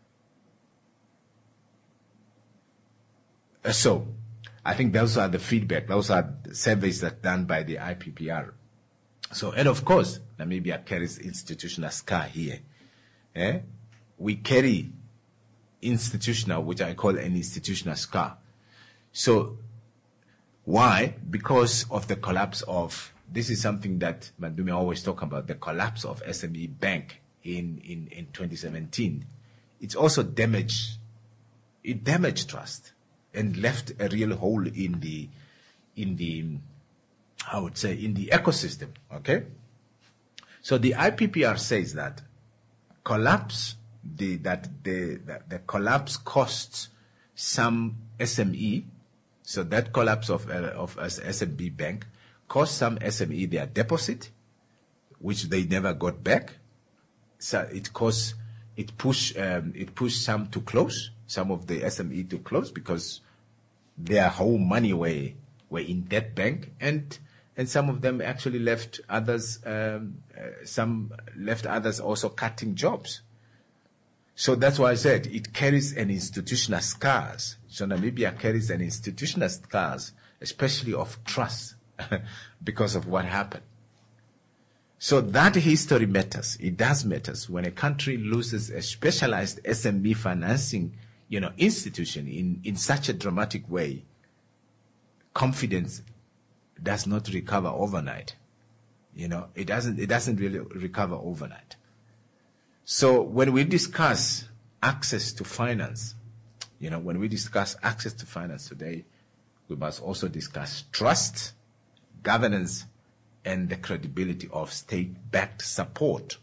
Uh, so, I think those are the feedback. Those are the surveys that are done by the I P P R. So, and of course, Namibia carries institutional scar here. Eh? We carry institutional, which I call an institutional scar. So, why? Because of the collapse of, this is something that Mandumi always talk about, the collapse of S M E Bank in, in, in twenty seventeen. It's also damaged, it damaged trust and left a real hole in the, in the, I would say, in the ecosystem, okay? So the I P P R says that collapse, the, that the, that the collapse costs some S M E, so that collapse of, uh, of S M E Bank cost some S M E their deposit, which they never got back. So it cost, it pushed, um, it pushed some to close, some of the S M E to close because their whole money were, were in that bank, and and some of them actually left others, um, uh, some left others also cutting jobs. So that's why I said it carries an institutional scars. So Namibia carries an institutional scars, especially of trust, because of what happened. So that history matters. It does matters. When a country loses a specialized S M E financing, you know, institution in, in such a dramatic way, confidence does not recover overnight. You know, it doesn't, it doesn't really recover overnight. So when we discuss access to finance, you know, when we discuss access to finance today, we must also discuss trust, governance, and the credibility of state-backed support.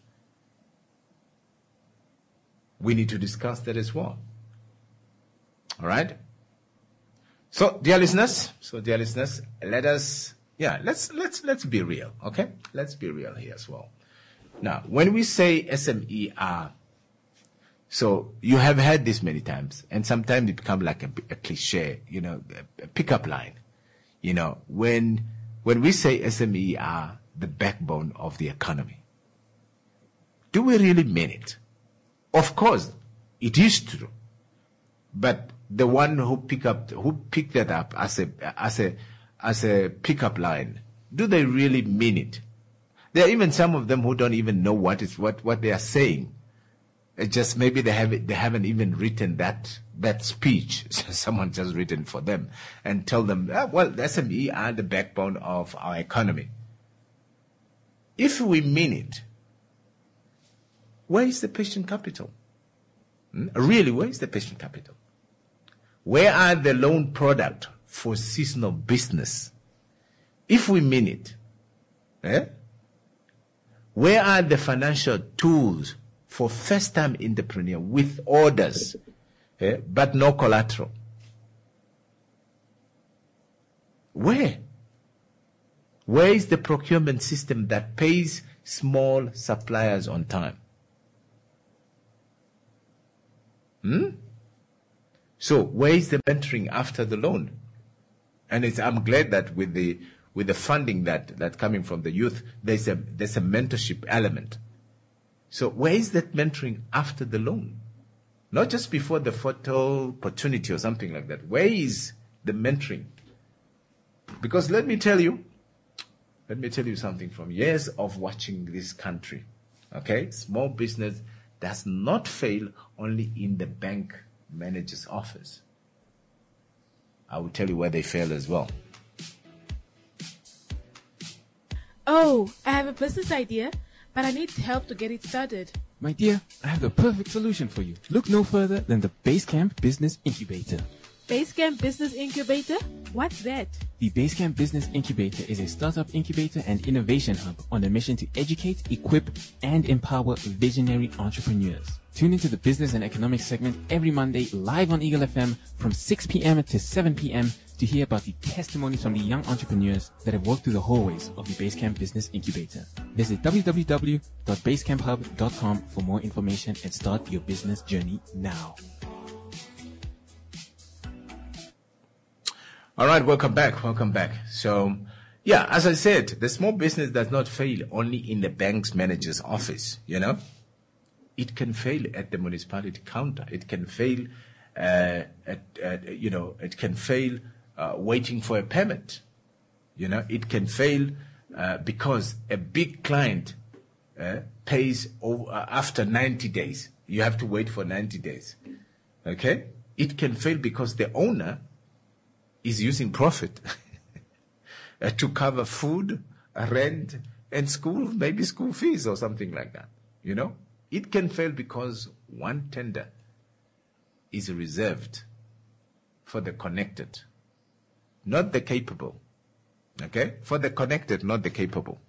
We need to discuss that as well. All right? So, dear listeners, so dear listeners, let us, yeah, let's, let's, let's be real, okay? Let's be real here as well. Now, when we say S M E are, so you have heard this many times, and sometimes it becomes like a, a cliche, you know, a, a pickup line. You know, when, when we say S M E are the backbone of the economy, do we really mean it? Of course, it is true. But the one who pick up, who picked that up as a, as a, as a pickup line, do they really mean it? There are even some of them who don't even know what is what, what they are saying. It just maybe they have they haven't even written that that speech. Someone just written for them and tell them, ah, well, the S M E are the backbone of our economy. If we mean it, where is the patient capital? Hmm? Really, where is the patient capital? Where are the loan product for seasonal business? If we mean it, eh? Where are the financial tools for first-time entrepreneur with orders, eh, but no collateral? Where? Where is the procurement system that pays small suppliers on time? Hmm? So where is the mentoring after the loan? And it's, I'm glad that with the with the funding that that coming from the youth, there's a there's a mentorship element. So where is that mentoring after the loan? Not just before the photo opportunity or something like that. Where is the mentoring? Because let me tell you, let me tell you something from years of watching this country. Okay, small business does not fail only in the bank manager's office. I will tell you where they fail as well. Oh, I have a business idea, but I need help to get it started. My dear, I have the perfect solution for you. Look no further than the Basecamp Business Incubator. Basecamp Business Incubator? What's that? The Basecamp Business Incubator is a startup incubator and innovation hub on a mission to educate, equip, and empower visionary entrepreneurs. Tune into the business and economics segment every Monday live on Eagle F M from six p.m. to seven p.m. to hear about the testimonies from the young entrepreneurs that have walked through the hallways of the Basecamp Business Incubator. Visit w w w dot basecamp hub dot com for more information and start your business journey now. All right, welcome back. Welcome back. So, yeah, as I said, the small business does not fail only in the bank's manager's office, you know. it can fail at the municipality counter. It can fail, uh, at, at, you know, it can fail uh, waiting for a permit. You know, it can fail uh, because a big client uh, pays over, uh, after ninety days. You have to wait for ninety days. Okay? It can fail because the owner is using profit uh, to cover food, rent, and school, maybe school fees or something like that. You know? It can fail because one tender is reserved for the connected, not the capable. Okay? For the connected, not the capable.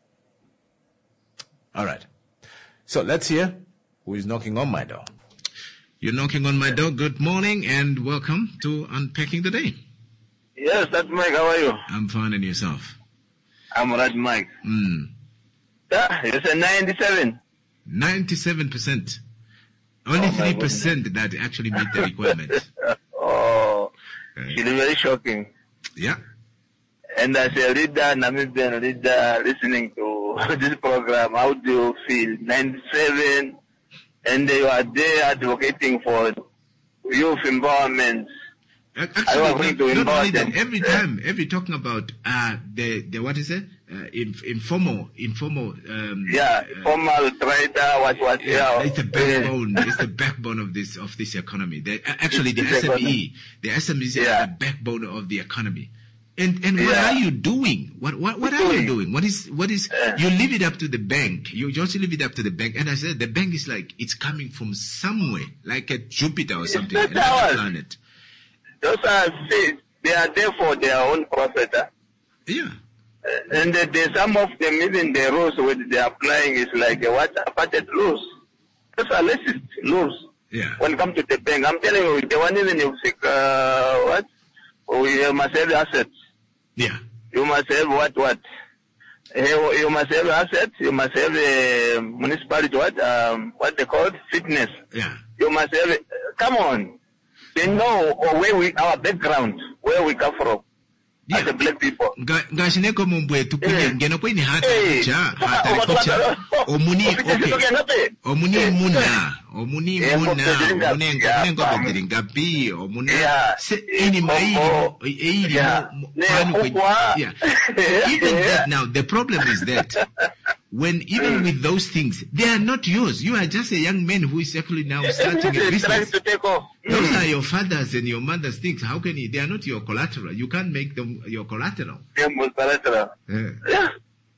All right. So let's hear who is knocking on my door. You're knocking on my door. Good morning and welcome to Unpacking the Day. Yes, that's Mike. How are you? I'm fine, and yourself? I'm right, Mike. Mm. Yeah, it's a ninety-seven. ninety-seven percent. Only oh, three percent that actually meet the requirement. Oh, okay. It's very shocking. Yeah. And as a reader, Namibian reader, listening to this program, how do you feel? ninety-seven, and you are there advocating for youth empowerment. Actually, not, not only that, every time, every talking about uh, the the what is it? Uh, inf- informal, informal. Um, yeah, informal trader. What what? Yeah, yeah, it's the backbone. It's the backbone of this of this economy. The, actually, the S M E, the S M Es yeah. are the backbone of the economy. And and what yeah. are you doing? What what what are you doing? What is what is? Yeah. You leave it up to the bank. You just leave it up to the bank. And I said the bank is like it's coming from somewhere, like a Jupiter or something, it's another planet. Those are they are there for their own profit. Huh? Yeah. Uh, and uh, there's some of them, even the rules which they are applying is like uh, what apartheid rules. Those are racist rules. Yeah. When it comes to the bank, I'm telling you, the one even you think uh, what we must have assets. Yeah. You must have what what. You, you must have assets. You must have a municipality what um what they call fitness. Yeah. You must have. Uh, come on. They know where we, our background, where we come from, yeah. as a black people. Gashine komo mbwetu kuye ngeno kweni hata kucha, hata kucha. Omuni, okay. Omuni muna, omuni muna, omuni ngo bediringa bi, omuni. Se ini mai, ini yeah. Even that now, the problem is that when even with those things, they are not yours. You are just a young man who is actually now starting a business. To take off. Those are your father's and your mother's things. How can you? They are not your collateral. You can't make them your collateral. Yeah, collateral. Yeah. Yeah.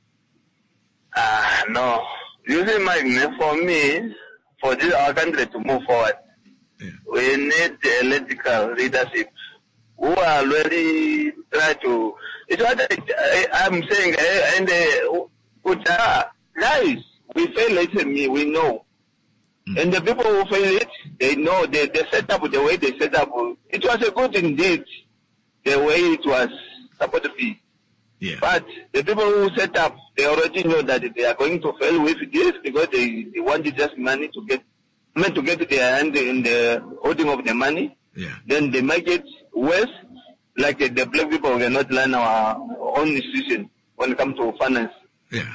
Ah, no. You see, Mike, for me, for this our country to move forward, yeah. we need political leadership who are really try to. It's what I, I'm saying, and. Uh, But uh, guys, we fail it, we know. Mm. And the people who fail it, they know, they, they set up the way they set up. It was a good indeed, the way it was supposed to be. Yeah. But the people who set up, they already know that they are going to fail with this because they, they wanted just money to get, meant to get their hand in the holding of the money. Yeah. Then they make it worse, like uh, the black people will not learn our own decision when it comes to finance. Yeah.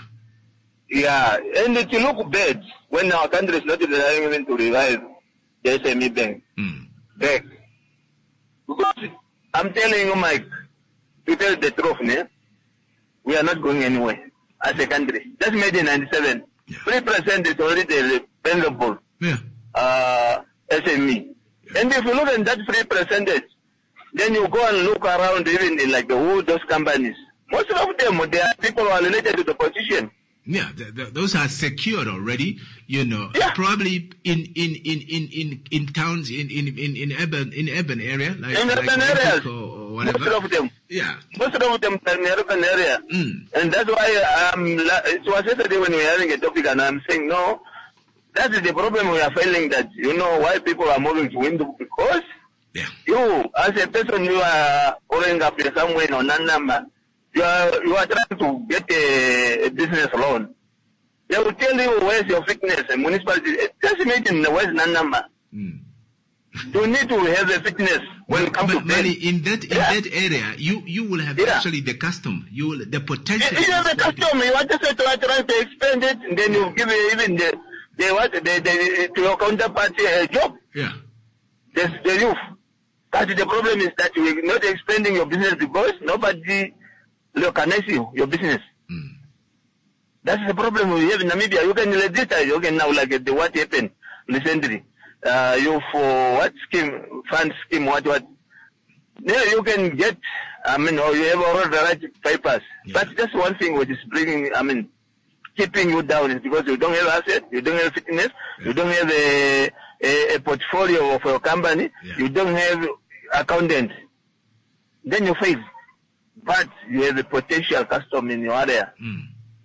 Yeah, and it look bad when our country is not even to revive the S M E bank. Mm. Back. Because I'm telling you, Mike, to tell the truth, né? We are not going anywhere as a country. That's made in ninety-seven. Three yeah. percent is already available. Yeah. Uh, S M E. Yeah. And if you look at that three percentage, then you go and look around even in like the who those companies. Most of them, they are people who are related to the position. Yeah, the, the, those are secured already. You know, yeah. probably in in in in in, in towns in, in in in urban in urban area like in like urban areas, or, or whatever. Most of them. Yeah. Most of them are in urban area, mm. and that's why um it was yesterday when we were having a topic, and I'm saying no, that is the problem we are failing. That you know why people are moving to Windhoek because yeah. you as a person you are owing up somewhere on a number. You are, you are trying to get a, a business loan. They will tell you where's your fitness and municipality. Just imagine where's Nanama. Mm. You need to have a fitness when but, it comes but to Mali, in that in yeah. that area, you you will have yeah. actually the custom. You will the potential. You have the custom. You are just trying to expand it, and then you give it even the they what they, they to your counterparty a job. Yeah. There's the youth. But the problem is that you're not expanding your business because nobody recognizes you, your business. Mm. That's the problem we have in Namibia. You can register, you can now like the what happened recently. Uh, you for what scheme, fund scheme, what, what. Yeah, you can get, I mean, or you have all the right papers. Yeah. But that's one thing which is bringing, I mean, keeping you down is because you don't have assets, you don't have fitness, yeah. you don't have a, a, a portfolio of your company, yeah. you don't have accountant. Then you fail. But you have a potential customer in your area. Mm.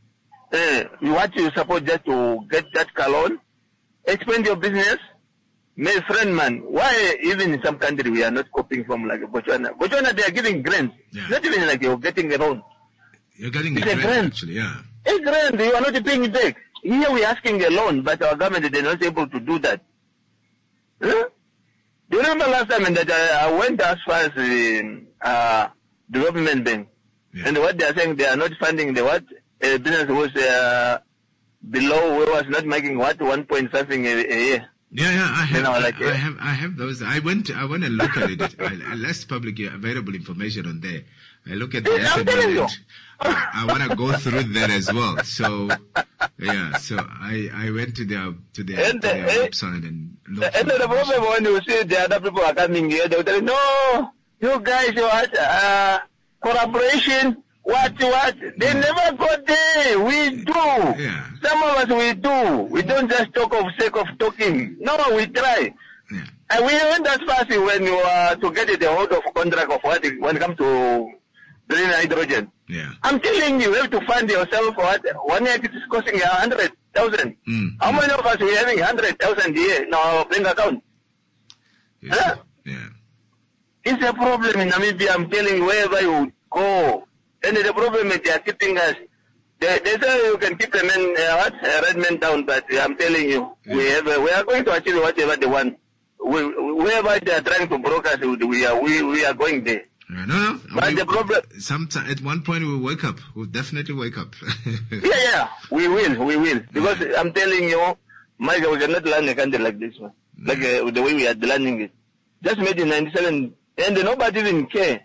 Uh, you want to support just to get that car loan, expand your business. My friend, man, why even in some country we are not coping from like Botswana? Botswana, they are giving grants. Yeah. Not even like you're getting a loan. You're getting it's a, a grant, grant, actually, yeah. A grant, you are not paying it back. Here we are asking a loan, but our government is not able to do that. Huh? Do you remember last time that I, I went as far as the uh, development bank? Yeah. And what they are saying, they are not funding the what? A business was uh, below, was not making what? one point something a, a year. Yeah, yeah, I have, I, like, I have, I have those. I went, I went and look at it. I, I left public available information on there. I look at the asset management. I, I want to go through that as well. So, yeah, so I, I went to their, to their, and to their the, website and looked. And the problem when you see the other people are coming here, they'll tell you, no, you guys, you what, uh, collaboration. What, what? They never go there. We do. Yeah. Some of us, we do. We don't just talk of sake of talking. No, we try. Yeah. And we went that fast when you are to get the hold of contract of what, when it comes to green hydrogen. Yeah. I'm telling you, you have to fund yourself what, one year it is costing a hundred thousand. Mm. How many of us we having a hundred thousand a year in our bank account? Yes. Huh? Yeah. It's a problem in Namibia. I'm telling you, wherever you go. And the problem is they are keeping us. They, they say you can keep a man, uh, what, a red man down, but I'm telling you, yeah. we have, uh, we are going to achieve whatever they want. We, wherever they are trying to broke us, we are, we, we are going there. Yeah, no, no. But we, the problem. Sometime, at one point we'll wake up. We'll definitely wake up. yeah, yeah, we will, we will. Because yeah. I'm telling you, Michael, we cannot learn a country like this one. Like uh, the way we are learning it. Just made in ninety-seven, and nobody even care.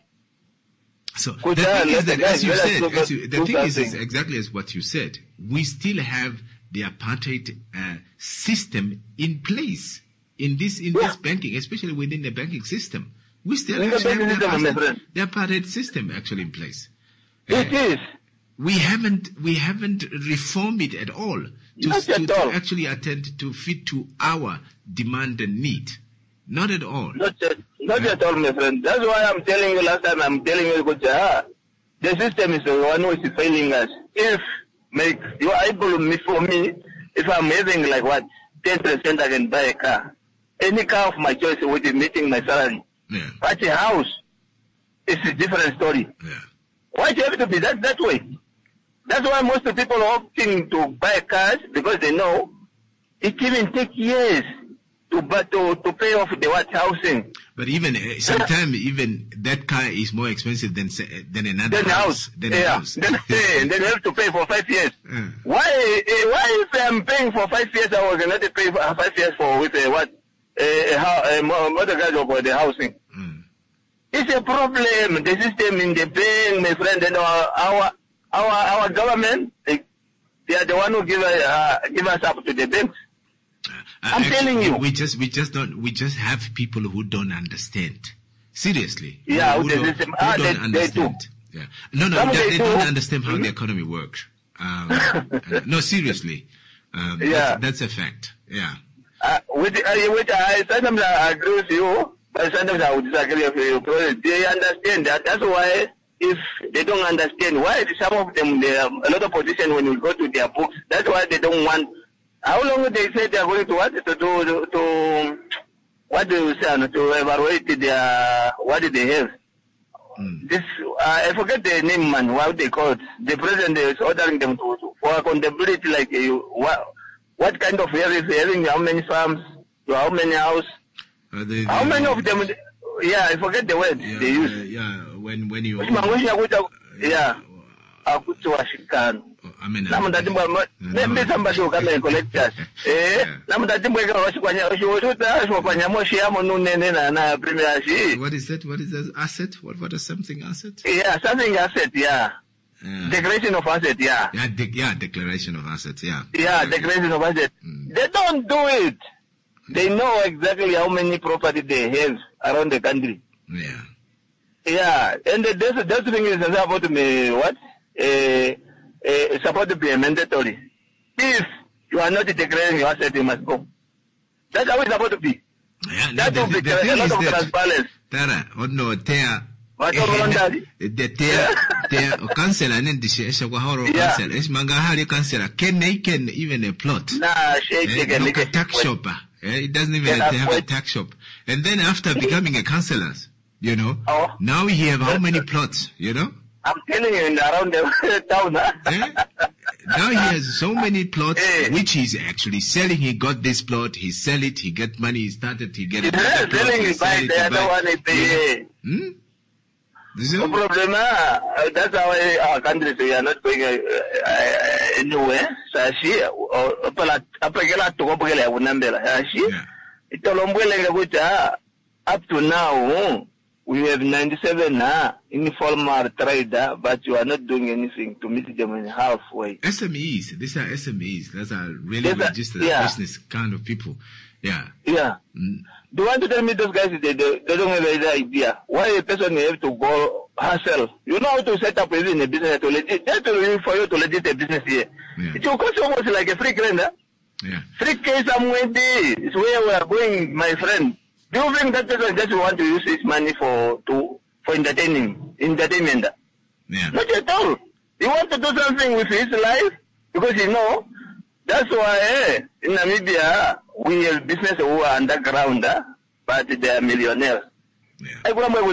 So the thing is that, as you said, as you, the thing is, is exactly as what you said. We still have the apartheid uh, system in place in this in yeah. this banking, especially within the banking system. We still in actually the have the apartheid, apartheid, the apartheid system actually in place. It uh, is. We haven't we haven't reformed it at all to, Not to, at to all. actually attend to fit to our demand and need. Not at all. Not at, not yeah. at all, my friend. That's why I'm telling you last time, I'm telling you, ah, the system is the one which is failing us. If make, you are able me for me, if I'm having like what, ten percent I can buy a car. Any car of my choice which is meeting my salary. Yeah. But a house, it's a different story. Yeah. Why do you have to be that, that way? That's why most of the people are opting to buy cars because they know it even takes years. To, but to, to pay off the what housing. But even uh, sometimes even that car is more expensive than than another then house. house. Than yeah. a house. Then, then you have to pay for five years. Uh. Why? Uh, why if I'm paying for five years, I was not to pay for five years for with a what a, a, a mortgage for the housing? Mm. It's a problem. The system in the bank, my friend, and our our our, our government, they, they are the one who give uh, give us up to the banks. Uh, I'm actually, telling you, we just we just don't we just have people who don't understand. Seriously, yeah, who, the don't, system. who Ah, don't they, understand. They yeah, no, no, Some they, they they do. don't understand how Mm-hmm. the economy works. Um, uh, no, seriously, um, yeah, that's, that's a fact. Yeah. Uh, with, uh, with I sometimes I agree with you, but sometimes I would disagree with you because they understand that. That's why. If they don't understand why some of them, they have a lot of position when we go to their books. That's why they don't want. How long they say they are going to what to do to, to what do you say to evaluate their what do they have? Mm. This uh, I forget the name, man. What they call it? The president is ordering them to, to for accountability. Like uh, what what kind of area is having? How many farms? To how many houses? Uh, they, how they, many of them? Yeah, I forget the word yeah, they use. Uh, yeah, when when you yeah. Akutu washikano. I mean, Namutatimbo, maybe somebody will come and collect us. Eh? Namutatimbo, what is that? What is that? Asset? What, what is something asset? Yeah, something asset, yeah. Yeah. Declaration of asset, yeah. Yeah, de- yeah, declaration of assets, yeah. Yeah, okay. Declaration of asset. Mm. They don't do it. They know exactly how many property they have around the country. Yeah. Yeah, and the, that's, that's the thing is about to be what? Uh, uh, supposed to be mandatory. If you are not declaring your asset, you must go. That's how it's supposed to be. Yeah, no, that the, will be the, the a lot of that, transparency. Tara, oh no, Tea. What voluntary? The Tea, Tea, councillor, and then the Shawahoro council, is Mangahari councillor, can they can even a plot? Nah, shake it. Look at tax shop. It doesn't even have a tax shop. And then after becoming a councillor, you know, oh. now he have how many plots, you know? I'm telling you, in around the town, huh? Yeah? Now he has so many plots, hey. which he's actually selling. He got this plot, he sell it, he get money, he started, he get another yeah, plot, selling he it, buy it, the other buy. one, it pay. Hmm? No problem, uh, that's how our country, so we are not going uh, uh, anywhere. So she, or apagela to Gopela, Wunambela, she, it's up to now. We have ninety-seven now, informal trader, but you are not doing anything to meet them in halfway. S M Es, these are S M Es. Those are really These registered are, yeah. business kind of people. Yeah. Yeah. Mm. Do you want to tell me those guys, they, they, they don't have any idea? Why a person have to go hustle? You know how to set up even a business to legit, just to, for you to legit a business here. Yeah. It will cost almost like a free grand, huh? Yeah. Free case somewhere there is where we are going, my friend. Do you think that person just want to use his money for to for entertaining entertainment? Yeah. Not at all. He wants to do something with his life because you know that's why eh, in Namibia we have business who are underground, eh, but they are millionaires. Yeah.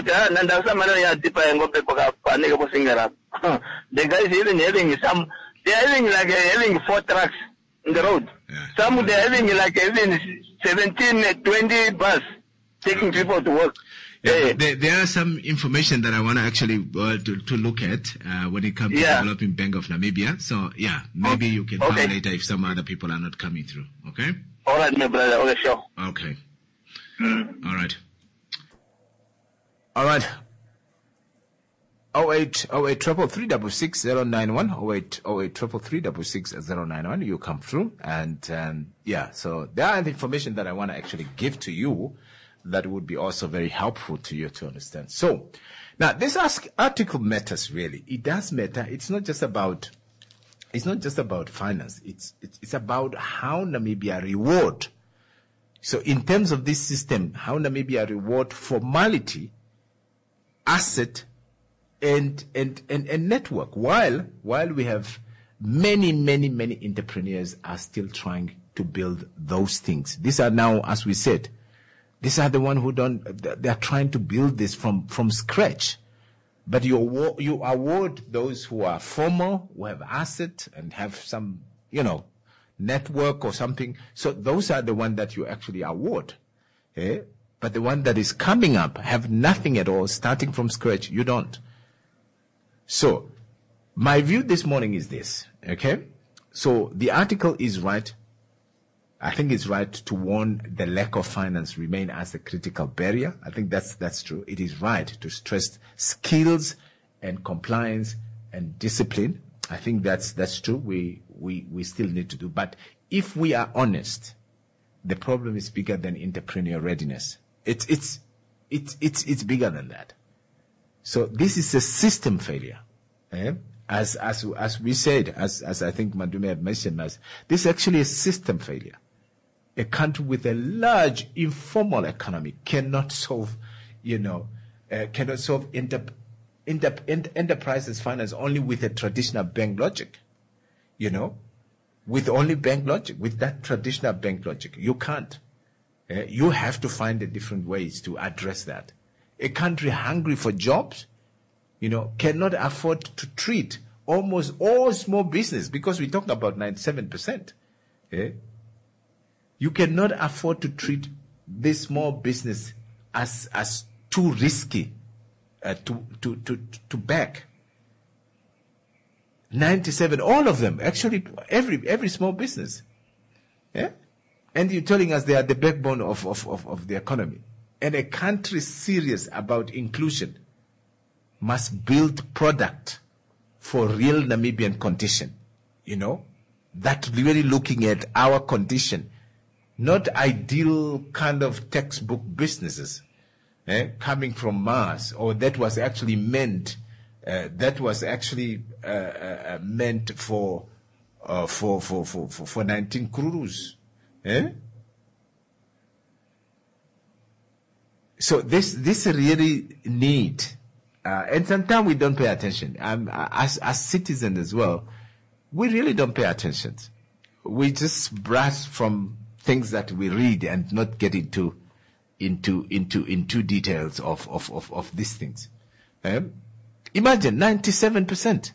The guys even having some, they are having like having four trucks in the road. Yeah. Some they are having like even seventeen, twenty bus. Taking people to work. Yeah, hey. there, there are some information that I want to actually uh, to, to look at uh, when it comes yeah. to developing Bank of Namibia. So yeah, maybe you can okay. come later if some other people are not coming through. Okay. All right, my brother. Okay, sure. Okay. Mm. All right. All right. Oh eight oh eight triple three double six zero nine one oh eight oh eight triple three double six zero nine one. You come through, and um, yeah. So there are the information that I want to actually give to you. That would be also very helpful to you to understand. So, now this article matters really. It does matter. It's not just about, it's not just about finance. It's, it's, it's about how Namibia reward. So in terms of this system, how Namibia reward formality, asset, and, and, and, and network. While, while we have many, many, many entrepreneurs are still trying to build those things. These are now, as we said, these are the ones who don't, they are trying to build this from, from scratch. But you, you award those who are formal, who have asset and have some, you know, network or something. So those are the ones that you actually award. Eh? But the one that is coming up, have nothing at all, starting from scratch, you don't. So my view this morning is this, okay? So the article is right. I think it's right to warn the lack of finance remain as a critical barrier. I think that's that's true. It is right to stress skills and compliance and discipline. I think that's that's true. We we we still need to do. But if we are honest, the problem is bigger than entrepreneur readiness. It's it's it's it's it's bigger than that. So this is a system failure. Eh? As as as we said, as as I think Madume had mentioned, as this is actually a system failure. A country with a large informal economy cannot solve, you know, uh, cannot solve inter, inter, inter, enterprises finance only with a traditional bank logic, you know, with only bank logic, with that traditional bank logic. You can't. Uh, you have to find a different ways to address that. A country hungry for jobs, you know, cannot afford to treat almost all small business because we talk about ninety-seven percent. Eh? You cannot afford to treat this small business as as too risky uh, to, to to to back. ninety-seven, all of them, actually, every every small business. Yeah? And you're telling us they are the backbone of, of, of, of the economy. And a country serious about inclusion must build product for real Namibian condition, you know, that really looking at our condition, not ideal kind of textbook businesses eh, coming from Mars, or that was actually meant, uh, that was actually uh, uh, meant for, uh, for, for, for, for, for nineteen Kurus. Eh? So this, this really need, uh, and sometimes we don't pay attention. Um, as, as citizens as well, we really don't pay attention. We just brush from things that we read and not get into, into, into, into details of, of, of, of these things. Um, imagine ninety-seven percent.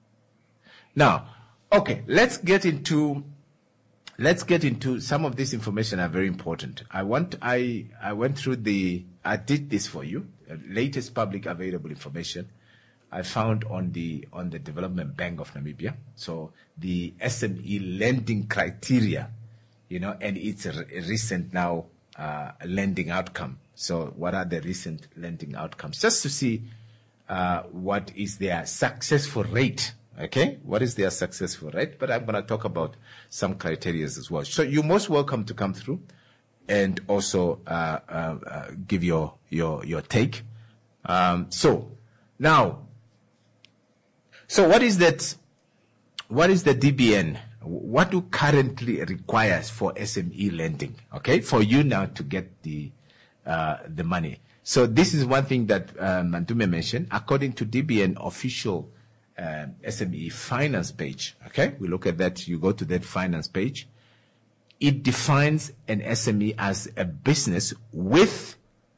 Now, okay, let's get into, let's get into some of this information are very important. I want, I, I went through the, I did this for you, uh, latest public available information I found on the, on the Development Bank of Namibia. So the S M E lending criteria, you know, and it's a, a recent now, uh, lending outcome. So what are the recent lending outcomes? Just to see, uh, what is their successful rate. Okay, what is their successful rate? But I'm going to talk about some criteria as well. So you're most welcome to come through and also uh, uh, uh, give your your your take. Um, so now, so what is that? What is the D B N? What do currently requires for S M E lending? Okay, for you now to get the uh, the money. So this is one thing that uh, Mandume mentioned. According to D B N official Um, S M E finance page, okay? We look at that, you go to that finance page. It defines an S M E as a business with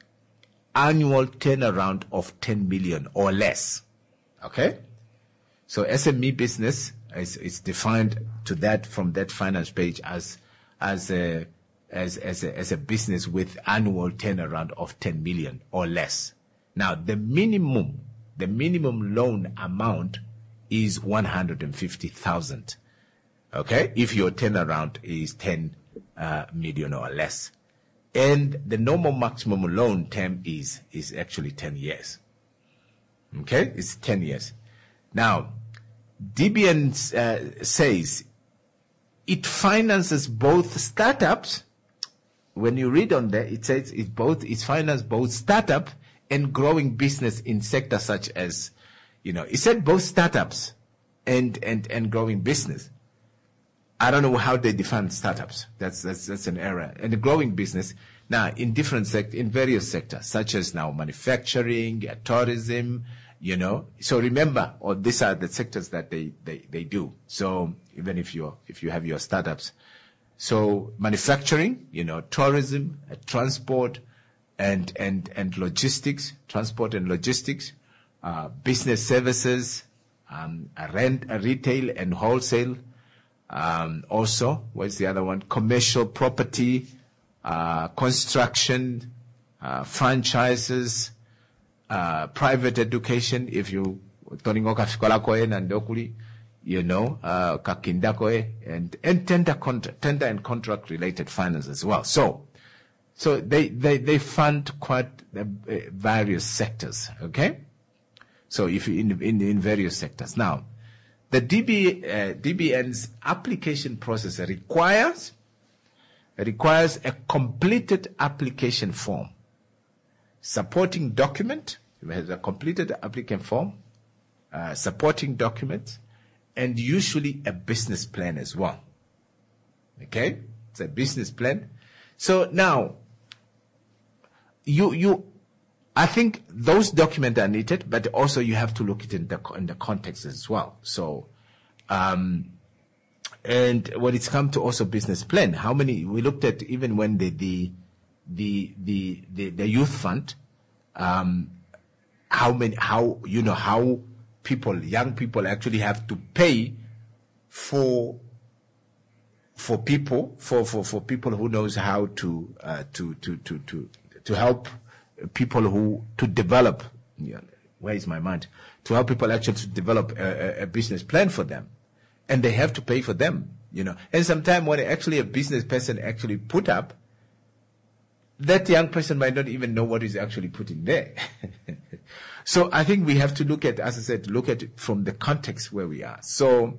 annual turnaround of ten million or less, okay? So S M E business is, is defined to that from that finance page as, as a, as, as a, as a business with annual turnaround of ten million or less. Now, the minimum, the minimum loan amount is one hundred fifty thousand. Okay? If your turnaround is ten uh, million or less. And the normal maximum loan term is, is actually ten years. Okay? It's ten years. Now, D B N uh, says it finances both startups. When you read on there, it says it both, it finances both startup and growing business in sectors such as, you know, it said both startups and, and, and growing business. I don't know how they define startups. That's, that's, that's an error. And the growing business, now in different sect, in various sectors, such as now manufacturing, uh, tourism, you know. So remember, or these are the sectors that they, they, they do. So even if you're, if you have your startups. So manufacturing, you know, tourism, uh, transport, and, and, and logistics, transport and logistics, uh, business services, um, a rent, a retail and wholesale. Um, also, what's the other one? Commercial property, uh, construction, uh, franchises, uh, private education. If you, you know, uh, and, and tender contract, tender and contract related finance as well. So, So they, they, they fund quite uh, various sectors, okay? So if you in, in, in various sectors. Now, the D B, uh, D B N's application process requires, requires a completed application form, supporting document, it has a completed applicant form, uh, supporting documents, and usually a business plan as well. Okay? It's a business plan. So now, You, you, I think those documents are needed, but also you have to look at it in the, in the context as well. So, um, and when it's come to also business plan, how many, we looked at even when the, the, the, the, the, the youth fund, um, how many, how, you know, how people, young people actually have to pay for, for people, for, for, for people who knows how to, uh, to, to, to, to, to help people who, to develop, you know, where is my mind? To help people actually to develop a, a, a business plan for them. And they have to pay for them, you know. And sometimes when actually a business person actually put up, that young person might not even know what is actually put in there. So I think we have to look at, as I said, look at it from the context where we are. So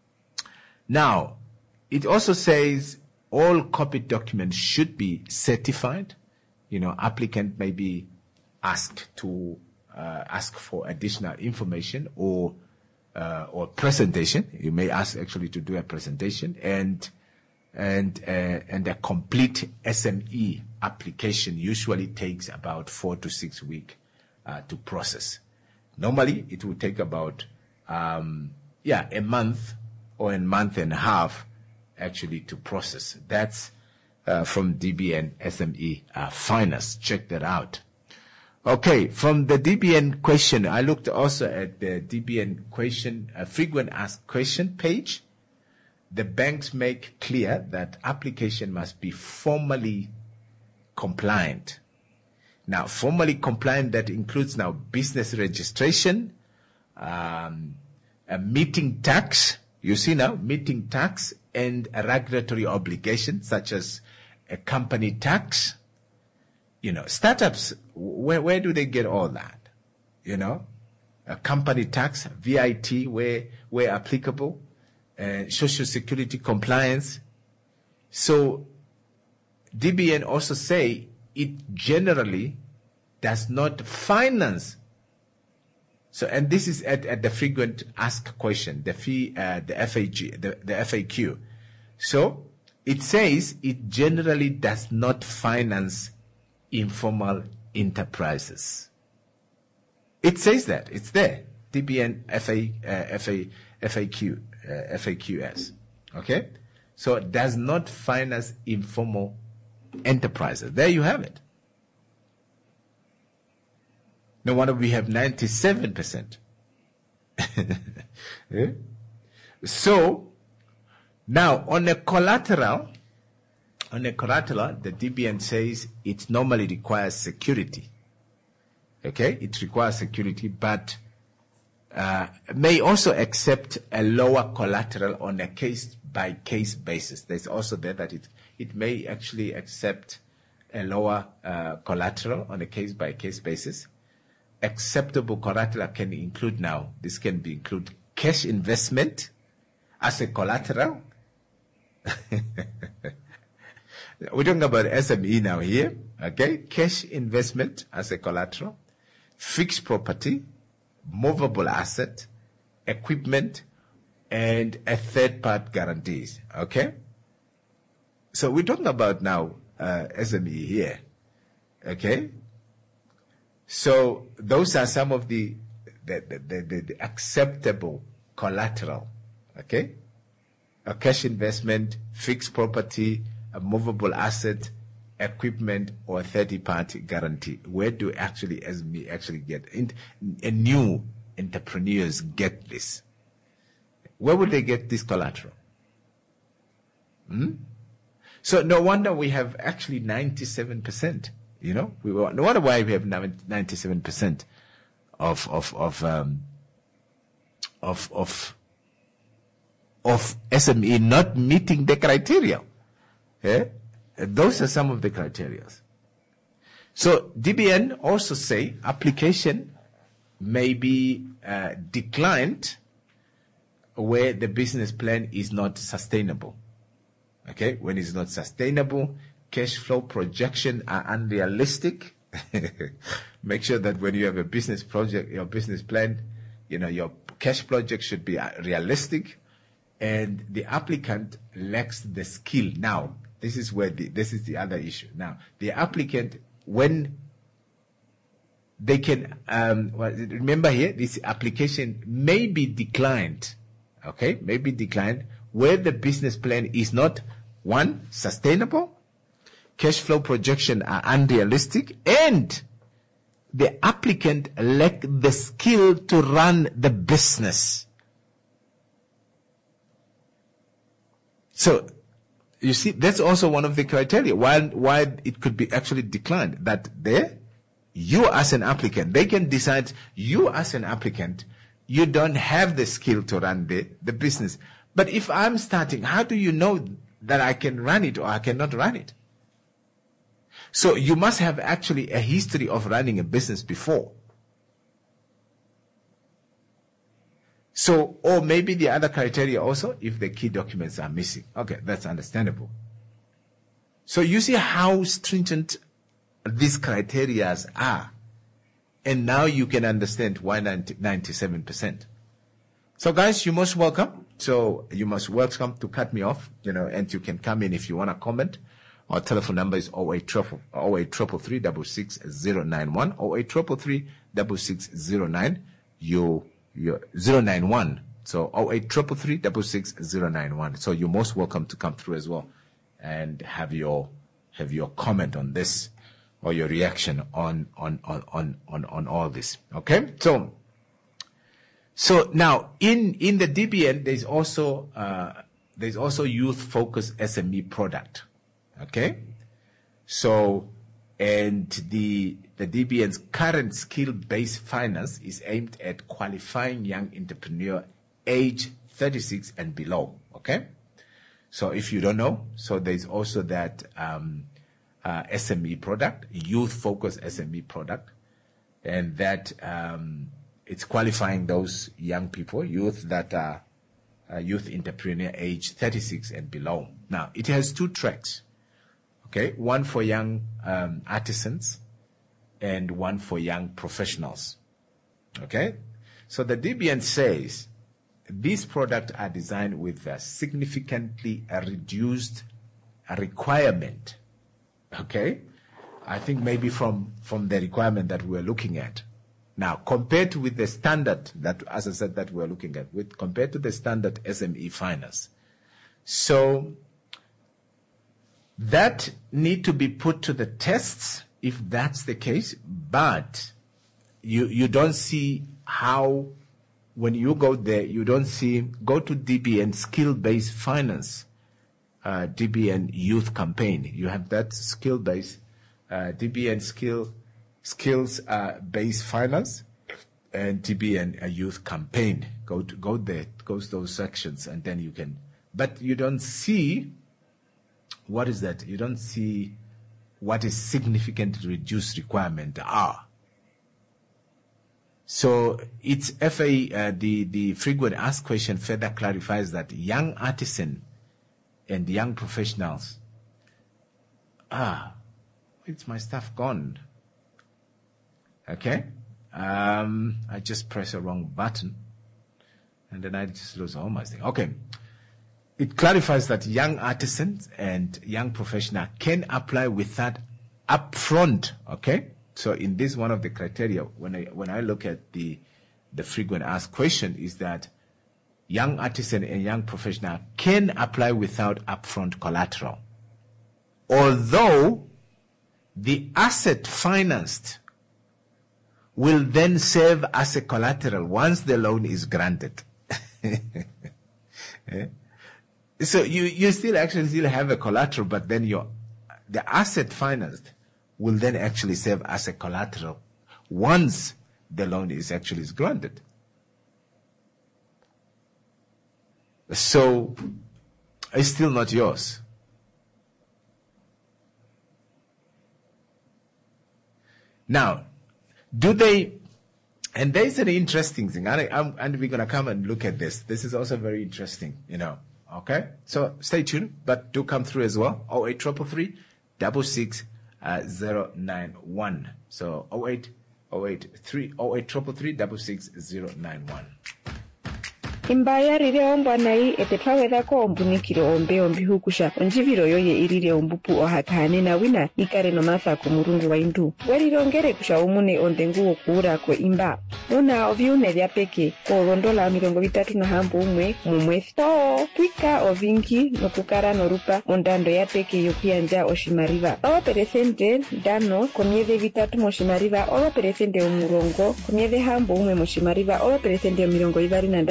now, it also says all copied documents should be certified. You know, applicant may be asked to uh, ask for additional information or uh, or presentation. You may ask actually to do a presentation, and and uh, and a complete S M E application usually takes about four to six weeks uh, to process. Normally, it will take about um, yeah a month or a month and a half actually to process. That's uh, from D B N S M E uh, Finance. Check that out. Okay, from the D B N question, I looked also at the D B N question, uh, frequent asked question page. The banks make clear that application must be formally compliant. Now, formally compliant, that includes now business registration, um, a meeting tax. You see now, meeting tax and a regulatory obligation such as a company tax. You know, startups, where, where do they get all that? You know, a company tax, V I T where, where applicable, uh, social security compliance. So D B N also say it generally does not finance. So, and this is at, at the frequent asked question, the fee, uh, the F A Q, the, the F A Q. So it says it generally does not finance informal enterprises. It says that. It's there. D B N F A, uh, F A, F A Q, uh, F A Q S. Okay? So it does not finance informal enterprises. There you have it. No wonder we have ninety-seven percent. Yeah? So, now on a collateral, on a collateral, the D B N says it normally requires security. Okay, it requires security, but uh, may also accept a lower collateral on a case-by-case basis. There's also there that it it may actually accept a lower uh, collateral on a case-by-case basis. Acceptable collateral can include now, this can be include cash investment as a collateral. We're talking about S M E now here, okay? Cash investment as a collateral, fixed property, movable asset, equipment, and a third-party guarantees, okay? So we're talking about now uh, S M E here, okay? So those are some of the the, the, the, the acceptable collateral, okay? A cash investment, fixed property, a movable asset, equipment, or a third-party guarantee. Where do actually S M E actually get? In, a new entrepreneurs get this. Where would they get this collateral? Hmm? So no wonder we have actually ninety-seven percent. You know, we were, no wonder why we have ninety-seven percent of of of um, of of of S M E not meeting the criteria. Yeah? Those are some of the criteria. So D B N also say application may be uh, declined where the business plan is not sustainable. Okay, when it's not sustainable, cash flow projection are unrealistic. Make sure that when you have a business project, your business plan, you know, your cash project should be realistic, and the applicant lacks the skill. Now, this is where the, this is the other issue. Now, the applicant, when they can, um, well, remember here, this application may be declined, okay, may be declined where the business plan is not, one, sustainable, cash flow projection are unrealistic, and the applicant lack the skill to run the business. So, you see, that's also one of the criteria why why it could be actually declined, that they you as an applicant. They can decide you as an applicant, you don't have the skill to run the, the business. But if I'm starting, how do you know that I can run it or I cannot run it? So you must have actually a history of running a business before. So, or maybe the other criteria also, if the key documents are missing. Okay, that's understandable. So you see how stringent these criteria are. And now you can understand why ninety-seven percent. So guys, you're most welcome. So you must welcome to cut me off, you know, and you can come in if you want to comment. Our telephone number is oh eight three three six six zero nine one, oh eight three three six six zero nine. You Your zero nine one, so oh eight three three six six zero nine one. So you're most welcome to come through as well and have your have your comment on this or your reaction on on on on on, on all this. Okay, so so now in in the D B N there's also uh, there's also youth focused S M E product. Okay, so and the The D B N's current skill-based finance is aimed at qualifying young entrepreneur age thirty-six and below, okay? So if you don't know, so there's also that um, uh, S M E product, youth-focused S M E product, and that um, it's qualifying those young people, youth that are uh, youth entrepreneur age thirty-six and below. Now, it has two tracks, okay? One for young um, artisans, and one for young professionals. Okay? So the D B N says these products are designed with a significantly a reduced requirement. Okay? I think maybe from, from the requirement that we're looking at. Now, compared with the standard that, as I said, that we're looking at, with compared to the standard S M E finance. So that need to be put to the tests if that's the case, but you you don't see how, when you go there, you don't see, go to D B N skill-based finance, uh, D B N youth campaign. You have that skill-based, uh, D B N skill, skills uh, based finance, and D B N uh, youth campaign. Go to, go there, go to those sections, and then you can, but you don't see, what is that? You don't see what is significant reduced requirement are. So it's F A, uh, the, the frequent asked question further clarifies that young artisan and young professionals, ah, it's my stuff gone. Okay. Um, I just pressed the wrong button and then I just lose all my thing. Okay. It clarifies that young artisans and young professionals can apply with that upfront. Okay, so in this, one of the criteria when I when I look at the the frequent asked question is that young artisan and young professional can apply without upfront collateral, although the asset financed will then serve as a collateral once the loan is granted. eh? So you, you still actually still have a collateral, but then your the asset financed will then actually serve as a collateral once the loan is actually is granted. So it's still not yours. Now, do they? And there's an interesting thing, and, I, I'm, and we're gonna come and look at this. This is also very interesting, you know. Okay, so stay tuned, but do come through as well. oh eight three three six six zero nine one. So oh eight oh eight three oh eight three three six six zero nine one. Imbaya rire omba nai etepaweda ko ombunikiro ombe ombihukusha onjiviro yoye irire ombupu ohakane na wina ikare no matha ko murungu wa indu werirongere kusha umune ondengu okura ko imba una oviune vya peke ko rondola mirongo vitatu na hambu umwe mumwe to twika ovingi nokukara norupa ondando ya peke yokuanja oshimariva awa peresente dano komieve vitatu moshimariva awa peresente umurongo komieve hambu umwe moshimariva awa peresente mirongo ivari na dano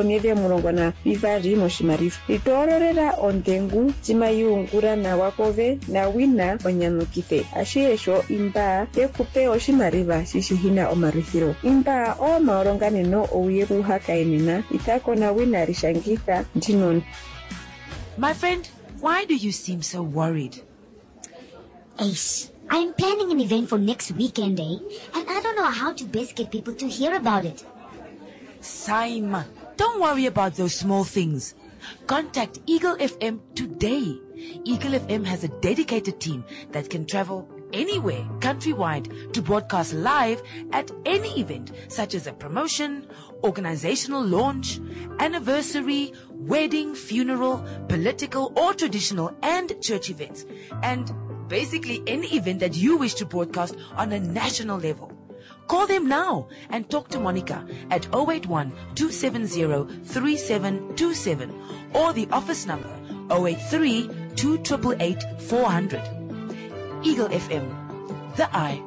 omyeve mulongo na vivari moshimarifu ritororera ondengu timayungura na wakove na wina onyanukite ashiyesho imba yekupe oshimariva shishihina omarithiro imba o maoronganeno ouyeru hakaenena itako na wina rishangitha ndinon. My friend, why do you seem so worried? Ace, I'm planning an event for next weekend, eh? And I don't know how to best get people to hear about it. Saima, don't worry about those small things. Contact Eagle F M today. Eagle F M has a dedicated team that can travel anywhere countrywide to broadcast live at any event, such as a promotion, organizational launch, anniversary, wedding, funeral, political or traditional and church events, and basically any event that you wish to broadcast on a national level. Call them now and talk to Monica at zero eight one, two seven zero, three seven two seven or the office number zero eight three, two eight eight, four hundred. Eagle F M, the eye.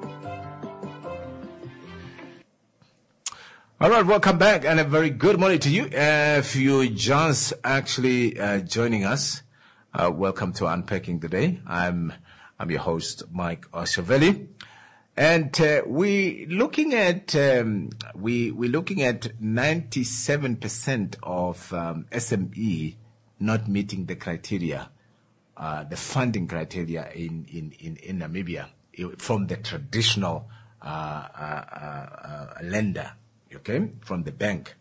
All right, welcome back and a very good morning to you. Uh, if you just actually uh, joining us, uh, welcome to Unpacking the Day. I'm I'm your host, Mike Oshavelli. And uh, we looking at um, we we're looking at ninety-seven percent of um, S M E not meeting the criteria, uh, the funding criteria in in in, in Namibia from the traditional uh, uh, uh, lender, okay, from the bank.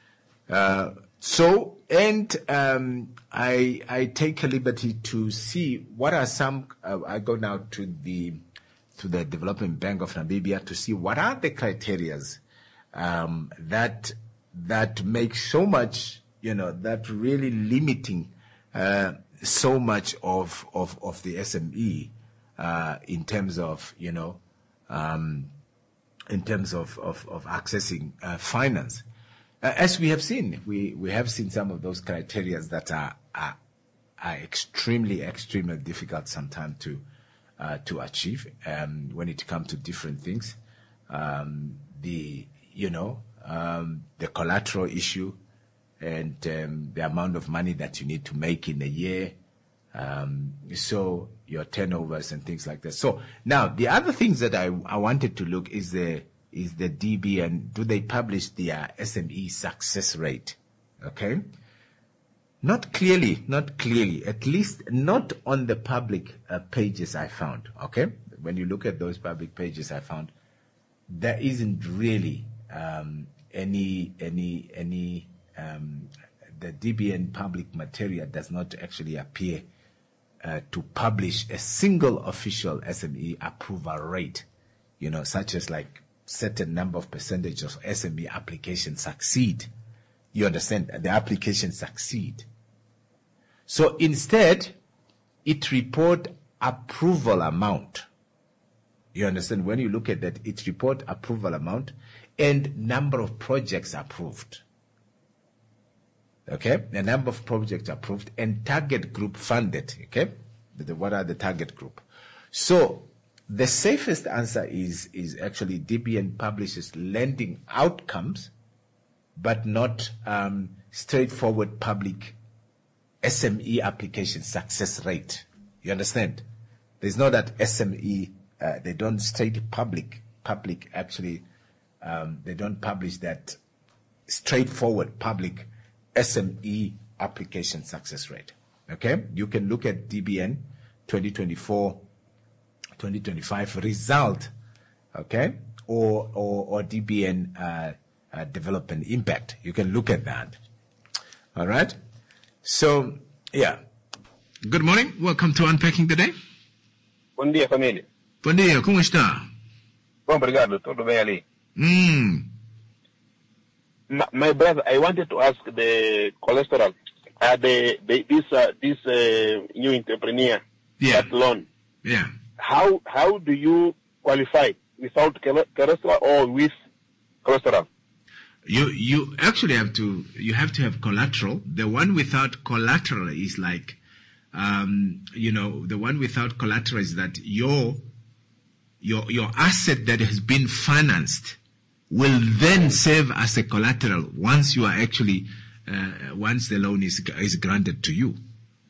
Uh, so and um, I I take a liberty to see what are some. Uh, I go now to the. to the Development Bank of Namibia to see what are the criterias um, that that make so much, you know, that really limiting uh, so much of, of, of the S M E uh, in terms of, you know, um, in terms of, of, of accessing uh, finance. Uh, as we have seen, we, we have seen some of those criterias that are, are, are extremely, extremely difficult sometimes to Uh, to achieve um, when it comes to different things. Um, the, you know, um, the collateral issue and um, the amount of money that you need to make in a year. Um, so your turnovers and things like that. So now the other things that I, I wanted to look is the, is the D B N. Do they publish their S M E success rate? Okay. Not clearly, not clearly, at least not on the public uh, pages I found, okay? When you look at those public pages I found, there isn't really um, any, any, any, um, the D B N public material does not actually appear uh, to publish a single official S M E approval rate, you know, such as like certain number of percentage of S M E applications succeed. You understand? The applications succeed. So instead, it report approval amount. You understand? When you look at that, it report approval amount and number of projects approved. Okay? The number of projects approved and target group funded. Okay? What are the target group? So the safest answer is, is actually D B N publishes lending outcomes, but not um, straightforward public S M E application success rate. You understand? There's no that S M E, uh, they don't state public, public actually, um, they don't publish that straightforward public S M E application success rate. Okay? You can look at D B N twenty twenty-four, twenty twenty-five result, okay? Or, or, or D B N uh, uh, development impact. You can look at that. All right? So, yeah. Good morning. Welcome to Unpacking the Day. Bom dia, família. Bom dia. Como está? Bom, obrigado. Tudo bem ali? Mm. My, my brother, I wanted to ask the cholesterol. Uh, the, the this uh, this uh, new entrepreneur yeah. that loan. Yeah. How how do you qualify without cholesterol or with cholesterol? You you actually have to you have to have collateral. The one without collateral is like, um, you know, the one without collateral is that your your your asset that has been financed will then serve as a collateral once you are actually uh, once the loan is is granted to you.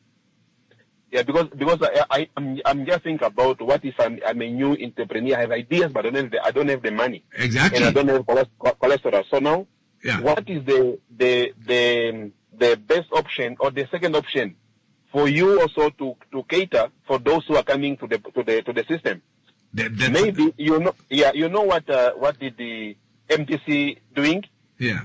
Yeah, because because I, I I'm I'm just thinking about what if I'm I'm a new entrepreneur, I have ideas but I don't have the, I don't have the money. Exactly. And I don't have cholesterol. So now, yeah. what is the the the the best option or the second option for you also to, to cater for those who are coming to the to the to the system? That, Maybe you know, yeah, you know what uh, what did the M T C doing? Yeah,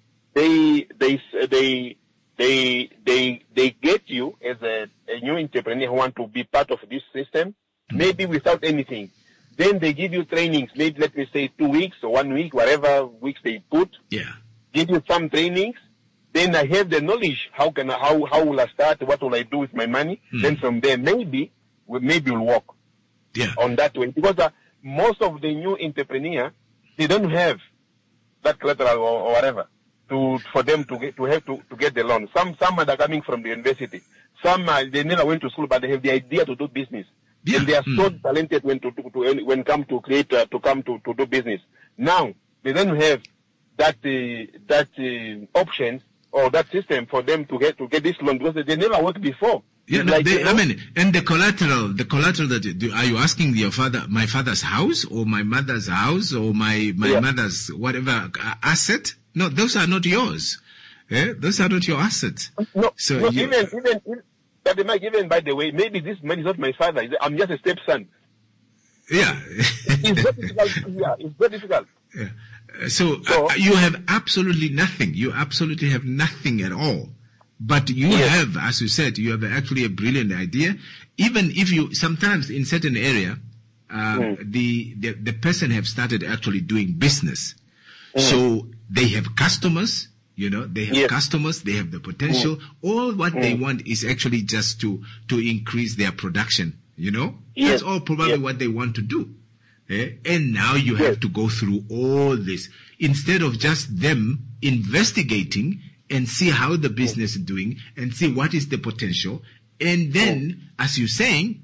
they they they they they they get you as a, a new entrepreneur who want to be part of this system, mm-hmm. maybe without anything. Then they give you trainings, maybe let me say two weeks or one week, whatever weeks they put. Yeah, give you some trainings. Then I have the knowledge. How can I, how how will I start? What will I do with my money? Mm. Then from there, maybe maybe we'll work yeah. on that way. Because uh, most of the new entrepreneurs, they don't have that collateral or, or whatever to for them to get to have to, to get the loan. Some some are coming from the university. Some uh, they never went to school, but they have the idea to do business. Yeah. And they are mm. so talented when to, to, to when come to create uh, to come to, to do business. Now they don't have that uh, that uh, options or that system for them to get to get this loan because they never worked before. Yeah, no, like, they, you know, I mean, and the collateral, the collateral that you do, are you asking your father, my father's house or my mother's house or my my yeah. mother's whatever uh, asset? No, those are not yours. Eh? Those are not your assets. No, so no you, even even but they might even by the way, maybe this man is not my father. I'm just a stepson. Yeah, it's very difficult. Yeah, it's very difficult. Yeah. So, so uh, you have absolutely nothing. You absolutely have nothing at all. But you yes. have, as you said, you have actually a brilliant idea. Even if you, sometimes in certain area, uh, mm. the, the, the person have started actually doing business. Mm. So they have customers, you know, they have yes. customers, they have the potential. Mm. All what mm. they want is actually just to, to increase their production, you know? Yes. That's all probably yes. what they want to do. Eh? And now you have to go through all this instead of just them investigating and see how the business is doing and see what is the potential. And then, as you're saying,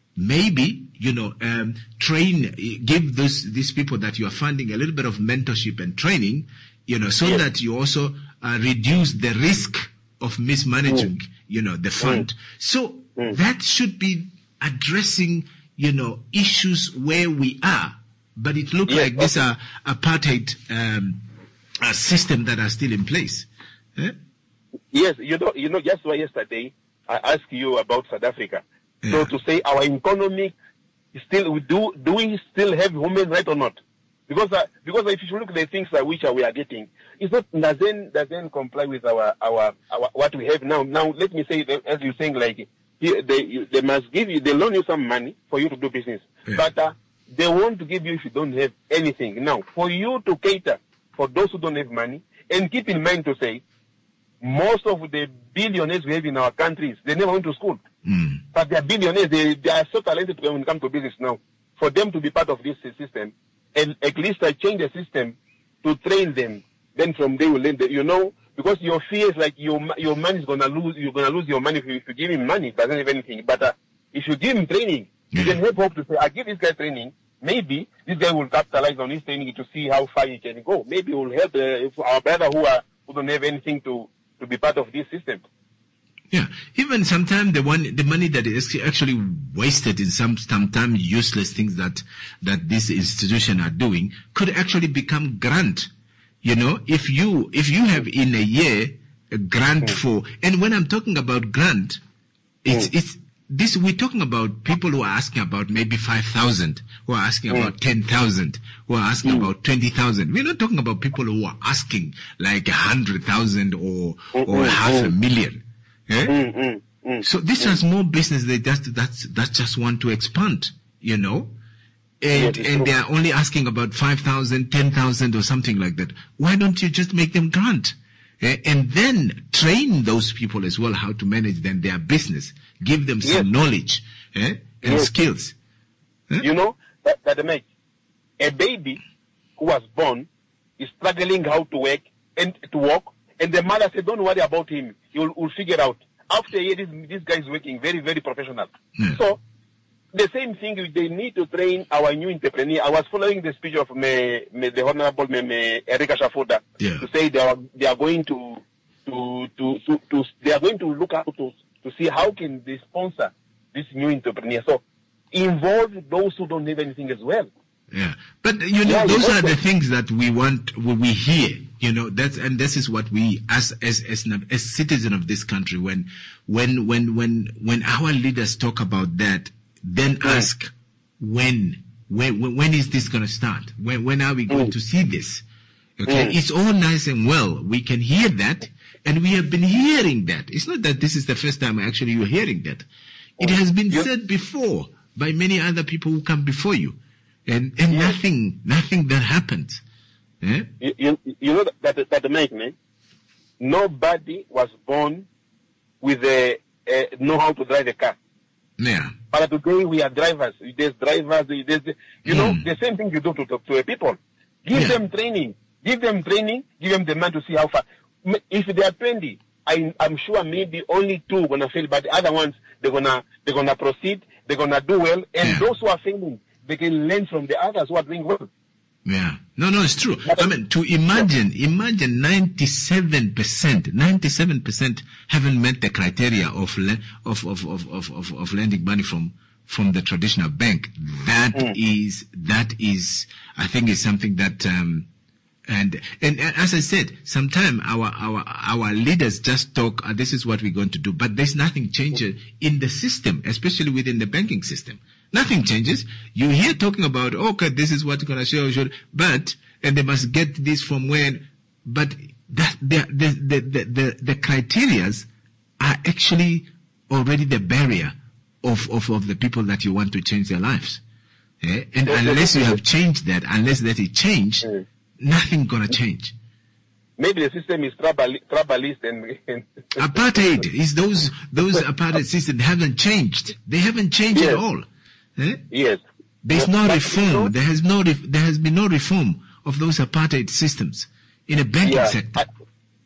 maybe, you know, um, train, give those, these people that you are funding a little bit of mentorship and training, you know, so yes. that you also uh, reduce the risk of mismanaging, mm. you know, the fund. Mm. So mm. that should be addressing, you know, issues where we are, but it looks yes, like these are apartheid um, uh, system that are still in place. Eh? Yes, you know, you know, just why yesterday I asked you about South Africa. Yeah. So to say our economy is still, we do, do we still have human right or not? Because uh, because if you look at the things that which uh, we are getting, it's not doesn't doesn't comply with our our, our what we have now. Now let me say that, as you're saying, like. They, they must give you, they loan you some money for you to do business. Yeah. But uh, they want to give you if you don't have anything. Now, for you to cater for those who don't have money, and keep in mind to say, most of the billionaires we have in our countries, they never went to school. Mm. But they are billionaires, they, they are so talented when it comes to business now. For them to be part of this system, and at least I change the system to train them, then from there you learn that, you know, because your fear is like your your money is gonna lose. You're gonna lose your money if you, if you give him money. It doesn't have anything. But uh, if you give him training, you can have hope to say, I give this guy training. Maybe this guy will capitalize on his training to see how far he can go. Maybe it will help uh, our brother who are who don't have anything to to be part of this system. Yeah, even sometimes the one the money that is actually wasted in some sometimes useless things that that this institution are doing could actually become grant. You know, if you, if you have in a year a grant mm. for, and when I'm talking about grant, it's, mm. it's, this, we're talking about people who are asking about maybe five thousand, who are asking mm. about ten thousand, who are asking mm. about twenty thousand. We're not talking about people who are asking like a hundred thousand or, mm, or mm, half mm. a million. Eh? Mm, mm, mm, so this mm. is more business they just, that's, that just want to expand, you know? And, yeah, and they are only asking about five thousand, ten thousand or something like that. Why don't you just make them grant? Eh? And then train those people as well how to manage then their business. Give them some yes. knowledge eh? and yes. skills. Eh? You know, that, that make a baby who was born is struggling how to work and to walk. And the mother said, don't worry about him. He will we'll figure out. After a year, this, this guy is working very, very professional. Yeah. So, the same thing, they need to train our new entrepreneur. I was following the speech of me, me, the Honorable me, me, Erika Shafuda yeah. to say they are, they are going to to, to, to, to, they are going to look out to, to see how can they sponsor this new entrepreneur. So involve those who don't have anything as well. Yeah, but you know, yeah, those are the things that we want, we hear. You know, that's and this is what we, as as as as citizens of this country, when when when when when our leaders talk about that, then mm. ask when when when is this going to start? When when are we going mm. to see this? Okay, mm. It's all nice and well. We can hear that, and we have been hearing that. It's not that this is the first time actually you're hearing that. It has been yep. said before by many other people who come before you. And, and yeah. nothing, nothing that happens. Eh? You, you, you know that, that, that the make me, nobody was born with a, a know how to drive a car. Yeah. But today we are drivers. There's drivers. There's, you mm. know, the same thing you do to, to, to a people. Give yeah. them training. Give them training. Give them the man to see how far. If they are twenty, I, I'm sure maybe only two gonna fail, but the other ones, they're gonna, they're gonna proceed. They're gonna do well. And yeah. those who are failing, they can learn from the others who are doing well. Yeah. No, no, it's true. I mean, to imagine, imagine ninety-seven percent, ninety-seven percent haven't met the criteria of, le- of, of, of, of, of, of lending money from, from the traditional bank. That mm. is, that is, I think is something that, um, and, and, and as I said, sometimes our, our, our leaders just talk, uh, this is what we're going to do, but there's nothing changes in the system, especially within the banking system. Nothing changes. You hear talking about, okay, this is what's going to show, show, but, and they must get this from when, but that, the, the, the, the, the, the criterias are actually already the barrier of, of, of the people that you want to change their lives. Yeah? And unless you have changed that, unless that is changed, mm. nothing gonna change. Maybe the system is tribal, tribalist and, and apartheid is those, those apartheid systems haven't changed. They haven't changed yes. at all. Eh? Yes. There's no reform. There has no, ref- there has been no reform of those apartheid systems in a banking yeah. sector. I,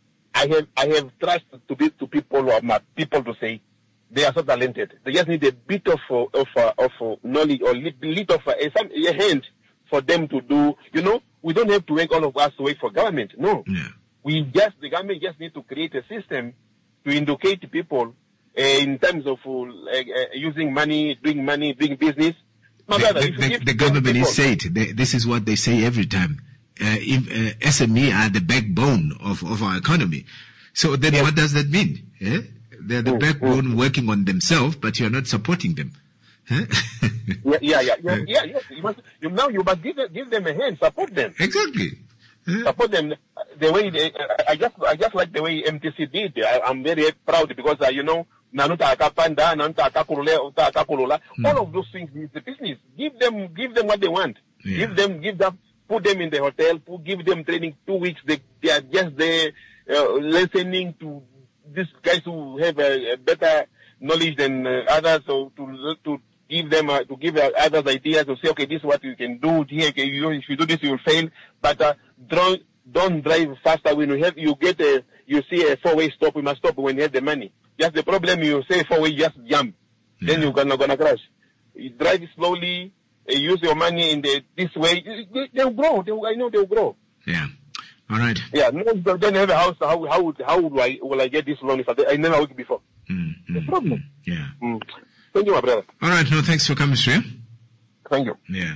I have, I have trust to be, to people who are my people to say they are so talented. They just need a bit of, uh, of, uh, of uh, knowledge or a little of uh, some, a hand for them to do. You know, we don't have to wait all of us to wait for government. No. Yeah. We just, the government just need to create a system to educate people Uh, in terms of uh, uh, using money, doing money, doing business. My the, brother, the, the, the government is said, they, this is what they say every time. Uh, if, uh, S M E are the backbone of, of our economy. So then yes. what does that mean? Eh? They're the mm, backbone mm. working on themselves, but you're not supporting them. Huh? yeah, yeah, yeah, yeah, yeah. You must, you, now you must give, give them a hand, support them. Exactly. Huh? Support them the way they, I just, I just like the way M T C did. I, I'm very proud because, uh, you know, Nanuta Akapanda, Nanuta Akakulole, Akakulula, all of those things is the business. Give them, give them what they want. Yeah. Give them, give them, put them in the hotel, put, give them training two weeks. They, they are just there, uh, listening to these guys who have a, a better knowledge than uh, others, so to, to give them, uh, to give uh, others ideas to say, okay, this is what you can do here. Okay, you know, if you do this, you will fail. But, uh, don't, don't drive faster when you have, you get a, you see a four-way stop, you must stop when you have the money. Just the problem, you say four-way, just jump. Yeah. Then you're gonna, gonna crash. You drive slowly, uh, use your money in the, this way, they, they'll grow. They'll, I know they'll grow. Yeah. All right. Yeah, no, don't have a house. How, how, would, how will I, will I get this loan if I, I never worked before? Mm, the mm, problem. Mm, yeah. Mm. Thank you, my brother. All right. No, thanks for coming, Sri. Thank you. Yeah.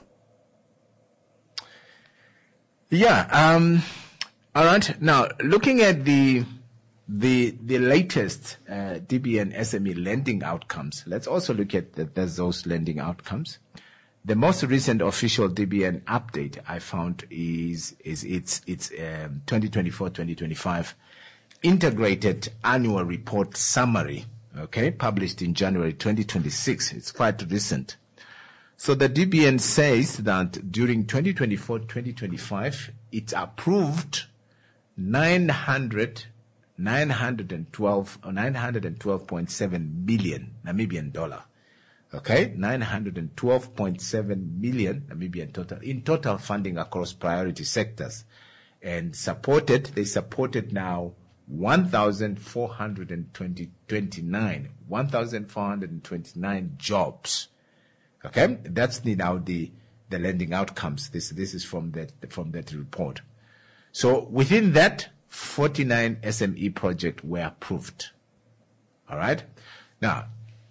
Yeah. Um, all right. Now, looking at the, the, the latest, uh, D B N S M E lending outcomes, let's also look at the, those lending outcomes. The most recent official D B N update I found is, is it's, it's, um, twenty twenty-four twenty twenty-five integrated annual report summary. Okay. Published in January twenty twenty-six. It's quite recent. So the D B N says that during twenty twenty-four twenty twenty-five, it approved nine hundred, nine hundred twelve, or nine hundred twelve point seven million Namibian dollar. Okay, nine hundred twelve point seven million Namibian total, in total funding across priority sectors. And supported, they supported now one thousand four hundred twenty-nine, one thousand four hundred twenty-nine jobs. Okay, that's the, now the, the lending outcomes. This, this is from that, from that report. So within that, forty-nine S M E projects were approved. All right. Now,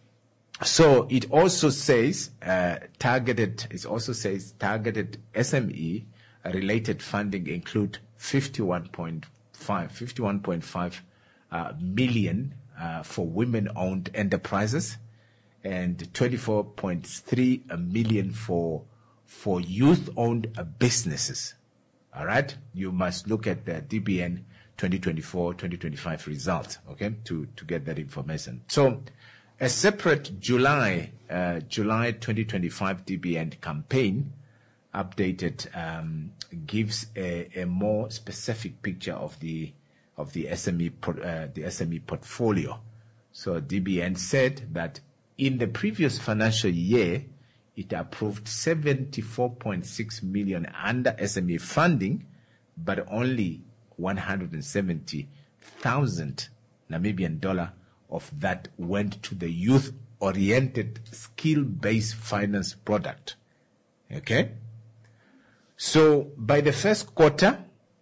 so it also says uh, targeted. It also says targeted S M E related funding include fifty-one point five, fifty-one point five uh, million uh, for women-owned enterprises, and twenty-four point three million for for youth-owned uh, businesses. All right. You must look at the D B N twenty twenty-four twenty twenty-five results, okay, to, to get that information. So a separate July, uh, July twenty twenty-five D B N campaign updated, um, gives a, a more specific picture of the, of the S M E, uh, the S M E portfolio. So D B N said that in the previous financial year, it approved seventy-four point six million under S M E funding, but only one hundred seventy thousand Namibian dollar of that went to the youth-oriented skill-based finance product. Okay? So by the first quarter,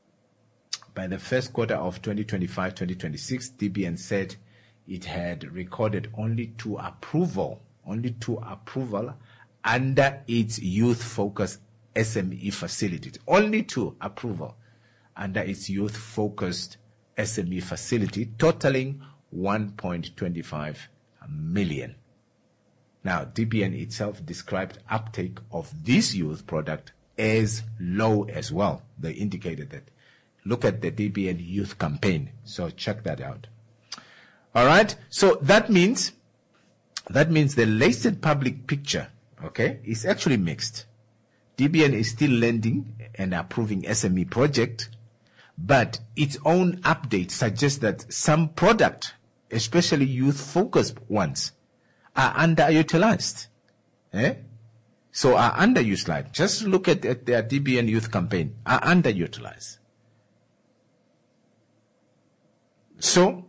by the first quarter of twenty twenty-five twenty twenty-six, D B N said it had recorded only two approval, only two approval under its youth-focused S M E facilities. Only two approval under its youth-focused S M E facility, totaling one point two five million. Now, D B N itself described uptake of this youth product as low as well. They indicated that. Look at the D B N youth campaign. So check that out. All right. So that means, that means the latest public picture, okay, is actually mixed. D B N is still lending and approving S M E project, but its own update suggests that some product, especially youth-focused ones, are underutilized. Eh? So are underutilized. Just look at, at their D B N youth campaign, are underutilized. So,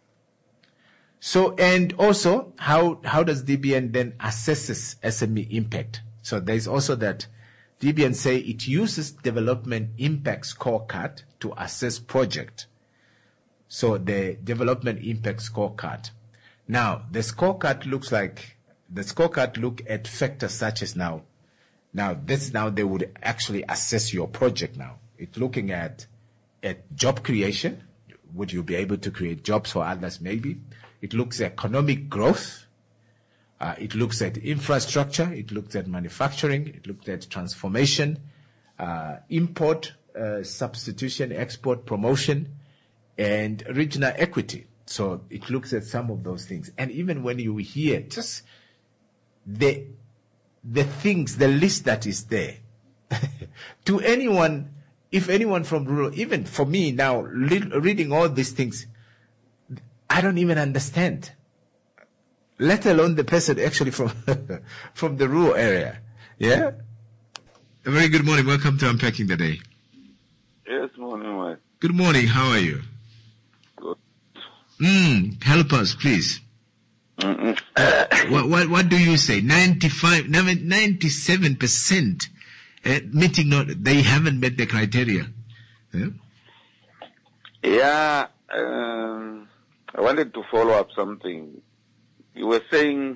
so and also, how how does D B N then assesses S M E impact? So there is also that D B N say it uses development impact scorecard to assess project. So the development impact scorecard. Now the scorecard looks like the scorecard look at factors such as now. Now this now they would actually assess your project now. It's looking at at job creation. Would you be able to create jobs for others? Maybe. It looks at economic growth. Uh, it looks at infrastructure. It looks at manufacturing. It looks at transformation, uh, import, uh, substitution, export, promotion, and regional equity. So it looks at some of those things. And even when you hear just the the things, the list that is there, to anyone, if anyone from rural, even for me now, reading all these things, I don't even understand. Let alone the person actually from from the rural area. Yeah? A very good morning. Welcome to Unpacking the Day. Yes, morning, Mike. Good morning. How are you? Good. Mm, help us, please. Mm-mm. Uh, what, what what do you say? ninety-five, ninety-seven percent uh, meeting not, they haven't met the criteria. Yeah? Yeah, um, I wanted to follow up something. You were saying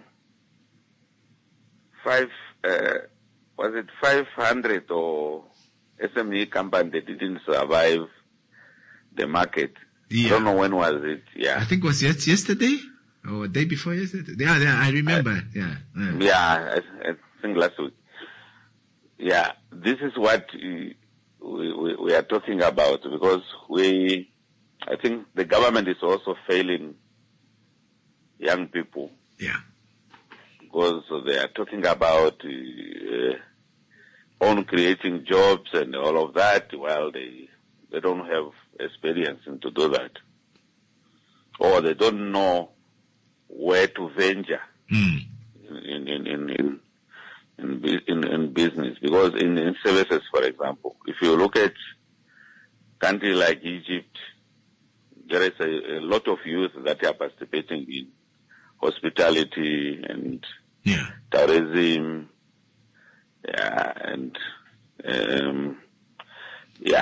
five, uh, was it five hundred or S M E company that didn't survive the market? Yeah. I don't know when was it. Yeah. I think it was yes, yesterday or day before yesterday. Yeah, yeah, I remember. I, yeah. Yeah, yeah I, I think last week. Yeah, this is what we, we, we are talking about because we, I think the government is also failing young people. Yeah. Because they are talking about uh, on creating jobs and all of that, while they they don't have experience to do that, or they don't know where to venture mm. in, in, in, in, in, in, in business. Because in, in services, for example, if you look at countries like Egypt, there is a, a lot of youth that are participating in hospitality and yeah. tourism, yeah, and um, yeah,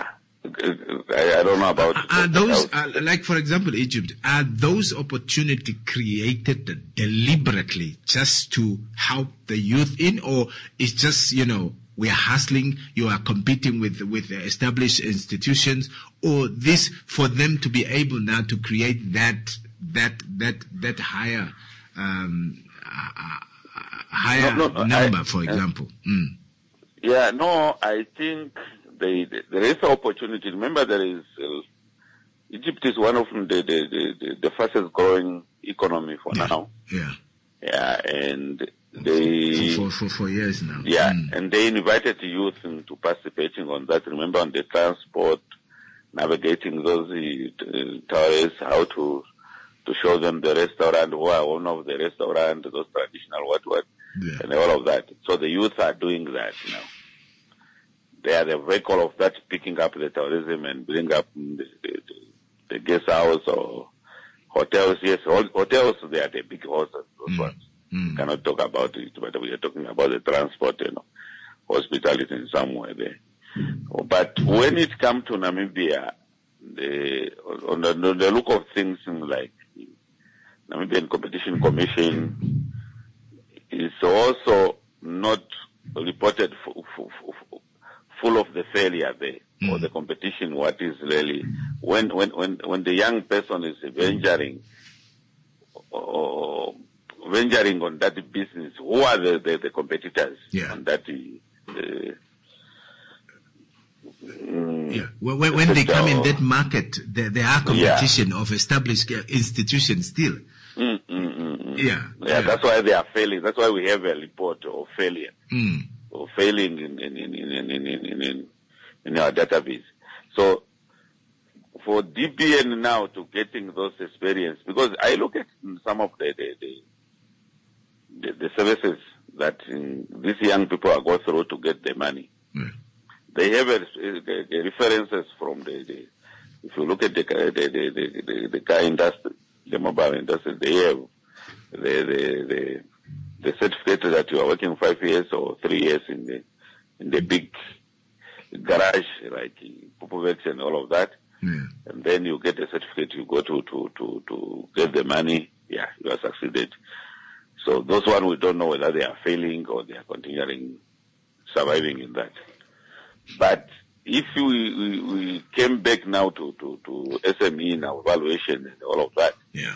I, I don't know about. Are those, uh, like for example, Egypt, are those opportunities created deliberately just to help the youth in, or it's just, you know, we are hustling, you are competing with, with established institutions, or this for them to be able now to create that, that, that, that higher, um, uh, higher no, no, number, I, for example? Uh, mm. Yeah, no, I think they, they, there is opportunity. Remember, there is uh, Egypt is one of the the, the, the fastest growing economy for yeah. now. Yeah, yeah, and they for for, for years now. Yeah, mm. and they invited youth into participating on that. Remember, on the transport, navigating those uh, tourists, how to to show them the restaurant, who are one of the restaurant, those traditional what what. Yeah. And all of that. So the youth are doing that now. They are the vehicle of that, picking up the tourism and bring up the, the, the guest house or hotels. Yes, hotels, they are the big houses, those mm. ones. Mm. Cannot talk about it, but we are talking about the transport, you know, hospitality in somewhere there. Mm. But when it comes to Namibia, the, on the, on the look of things like Namibian Competition Commission, is also not reported f- f- f- full of the failure there mm. or the competition. What is really when when when when the young person is venturing or venturing on that business, who are the the, the competitors yeah. on that? Uh, mm, yeah. When, when they come in that market, there, there are competition yeah. of established institutions still. Mm, mm, mm, mm. Yeah, yeah, yeah. That's why they are failing. That's why we have a report of failure, mm. or failing in in in in in in, in, in our database. So for D B N now to getting those experience, because I look at some of the the the, the, the services that in, these young people are going through to get the money. Mm. They have a, a, a references from the, the if you look at the the the the, the, the car industry, the mobile industry, they have the the the, the certificate that you are working five years or three years in the in the big garage like Popovex and all of that, yeah. and then you get a certificate. You go to to to to get the money. Yeah, you are succeeded. So those one we don't know whether they are failing or they are continuing surviving in that. But if we, we, we came back now to, to, to S M E now, evaluation and all of that. Yeah.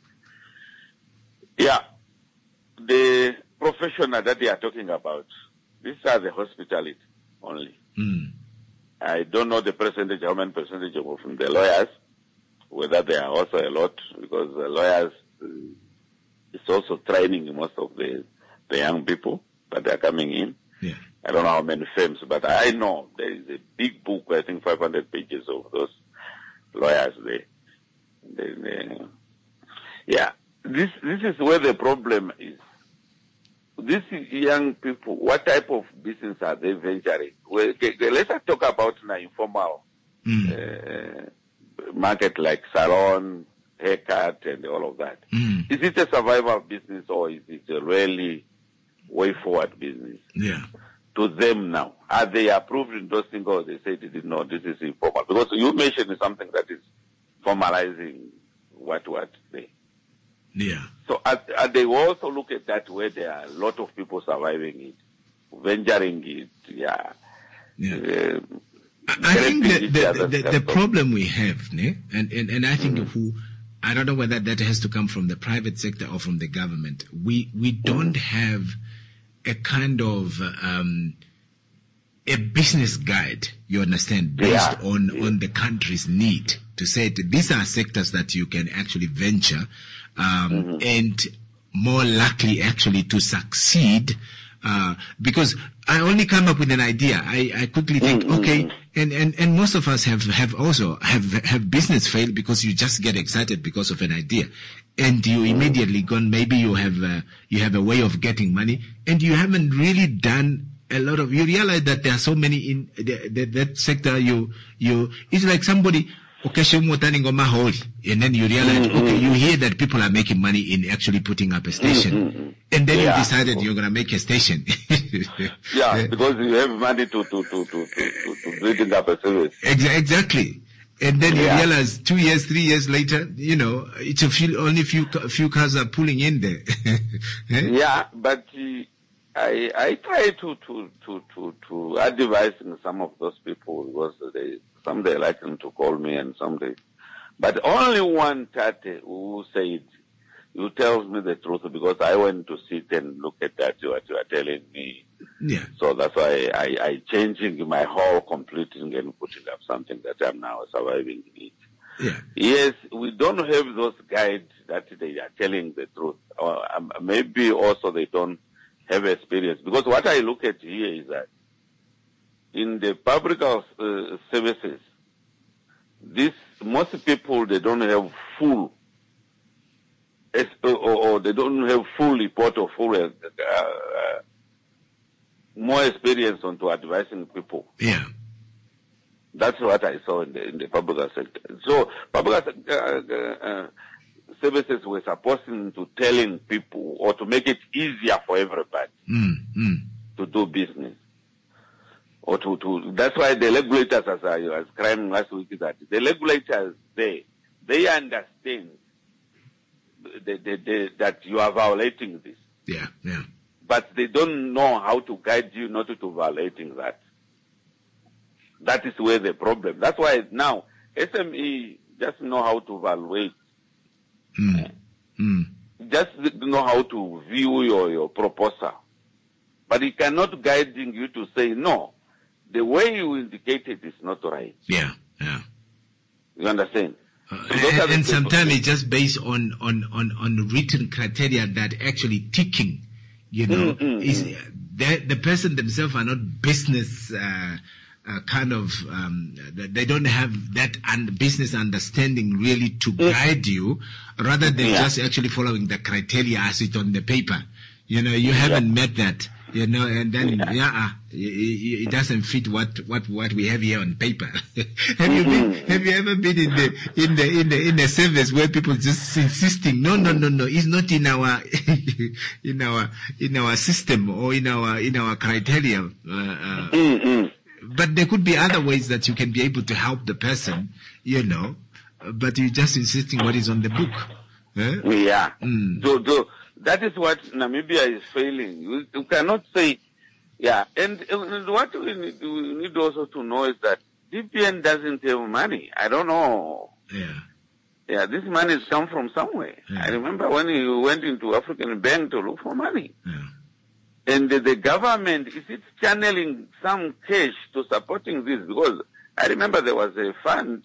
Yeah. The professional that they are talking about, these are the hospitality only. Mm. I don't know the percentage, how many percentage of the lawyers, whether they are also a lot, because the lawyers, uh, it's also training most of the, the young people that are coming in. Yeah. I don't know how many firms, but I know there is a big book, I think five hundred pages of those lawyers there. They, they, yeah, this this is where the problem is. These young people, what type of business are they venturing? Well, let's talk about an informal mm. uh, market like salon, haircut, and all of that. Mm. Is it a survival business or is it a really way forward business? Yeah. To them now, are they approved in those things or they say they did not? This is informal because you mentioned something that is formalizing what what they. Yeah. So are, are they also look at that where there are a lot of people surviving it, venturing it, yeah. Yeah. Uh, I think the the, the, the problem we have, ne? and, and and I think mm. who I don't know whether that has to come from the private sector or from the government. We we don't mm. have a kind of um, a business guide, you understand, based yeah. on, yeah. on the country's need to say that these are sectors that you can actually venture um, mm-hmm. and more likely actually to succeed. Uh, because I only come up with an idea. I, I quickly think, mm-hmm. okay, and, and, and most of us have, have also have, have business fail because you just get excited because of an idea. And you immediately gone, maybe you have a, you have a way of getting money and you haven't really done a lot of, you realize that there are so many in the, the, that sector you, you, it's like somebody, okay, and then you realize, mm-hmm. okay, you hear that people are making money in actually putting up a station. Mm-hmm. And then yeah. you decided you're going to make a station. yeah, because you have money to to to to to, to building up a service. Exactly. And then yeah. you realize two years, three years later, you know, it's a few, only few few cars are pulling in there. eh? Yeah, but uh, I I try to to to to to advise some of those people because they some they like them to call me and some they, but only one tate who said, "You tells me the truth," because I went to sit and look at that what you are telling me. Yeah. So that's why I, I changing my whole completing and putting up something that I'm now surviving in it. Yeah. Yes, we don't have those guides that they are telling the truth. Or um, maybe also they don't have experience. Because what I look at here is that in the public uh, services, this most people, they don't have full or, or they don't have full report or full uh, uh, more experience on to advising people. Yeah. That's what I saw in the, in the public sector. So public uh, uh, services were supposed to telling people or to make it easier for everybody mm, mm. to do business. Or to, to, that's why the regulators, as I was crying last week, that the regulators, they, they understand the, the, the, that you are violating this. Yeah, yeah. But they don't know how to guide you not to, to violating that. That is where the problem. That's why now S M E just know how to evaluate. Mm. Mm. Just know how to view your, your proposal. But it cannot guiding you to say, no, the way you indicated is not right. Yeah, yeah. You understand? Uh, so and and sometimes it's just based on, on, on, on written criteria that actually ticking, you know, mm-hmm. is the, the person themselves are not business, uh, uh, kind of, um, they don't have that un- business understanding really to mm. guide you, rather than yeah. just actually following the criteria as it on the paper. You know, you haven't yeah. met that. You know, and then, yeah, yeah it, it doesn't fit what, what, what we have here on paper. have mm-hmm. you been, have you ever been in the, in the, in the, in a service where people just insisting, no, no, no, no, it's not in our, in our, in our system or in our, in our criteria. Uh, uh, mm-hmm. But there could be other ways that you can be able to help the person, you know, but you're just insisting what is on the book. Huh? Yeah. Mm. So, so, that is what Namibia is failing. You, you cannot say, yeah. And, and what we need, we need also to know is that D P N doesn't have money. I don't know. Yeah. Yeah, this money has come from somewhere. Yeah. I remember when you went into African Bank to look for money. Yeah. And the, the government, is it channeling some cash to supporting this? Because I remember there was a fund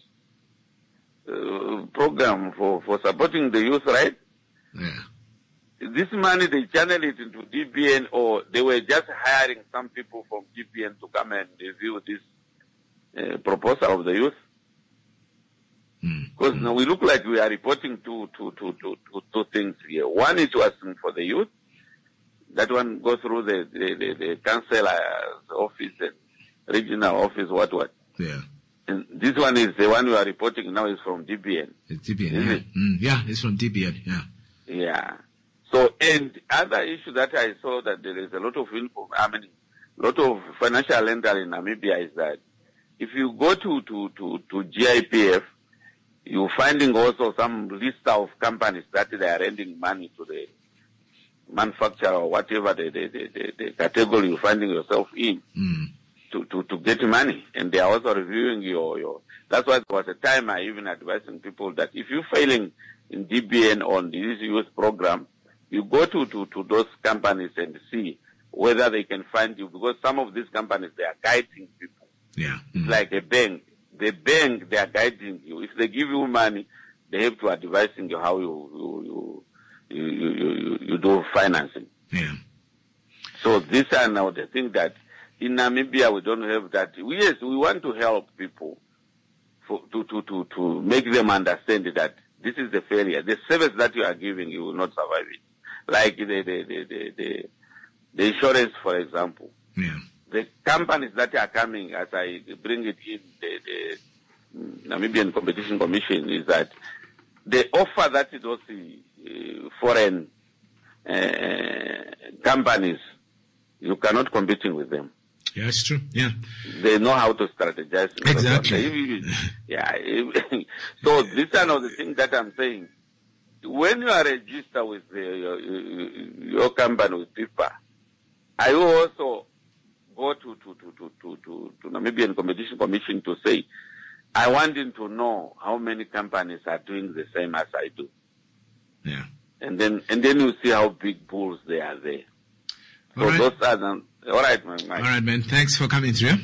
uh, program for, for supporting the youth, right? Yeah. This money, they channel it into D P N, or they were just hiring some people from D P N to come and review this uh, proposal of the youth. Because mm. now we look like we are reporting two, two, two, two, two, two things here. One is asking for the youth. That one goes through the, the, the, the councilor's office and regional office, what, what. Yeah. And this one is the one we are reporting now is from D P N. It's D P N, yeah. It? Mm, yeah, it's from D P N, yeah. Yeah. So, and other issue that I saw that there is a lot of info, I mean, a lot of financial lender in Namibia is that if you go to, to, to, to G I P F, you're finding also some list of companies that they are lending money to the manufacturer or whatever the, the, the, the, the category you're finding yourself in mm. to, to, to get money. And they are also reviewing your, your, that's why there was a time I even advising people that if you're failing in D B N on this youth program, you go to, to, to those companies and see whether they can find you, because some of these companies, they are guiding people. Yeah. Mm-hmm. It's like a bank. The bank, they are guiding you. If they give you money, they have to advise you how you, you, you, you, you, you do financing. Yeah. So these are now the thing that in Namibia we don't have that. We, yes, we want to help people for, to, to, to, to make them understand that this is the failure. The service that you are giving, you will not survive it. Like the, the, the, the, the, the insurance, for example. Yeah. The companies that are coming, as I bring it in, the, the Namibian Competition Commission, is that the offer that those uh, foreign uh, companies, you cannot competing with them. Yeah, it's true. Yeah. They know how to strategize. Exactly. Yeah. So these are not the things that I'm saying. When you are registered with the, your, your company with FIFA, I will also go to, to, to, to, to, to, to Namibian Competition Commission to say, I want him to know how many companies are doing the same as I do. Yeah. And then, and then you see how big pools they are there. So all right. those are the, all right, man. All right, man. Thanks for coming through.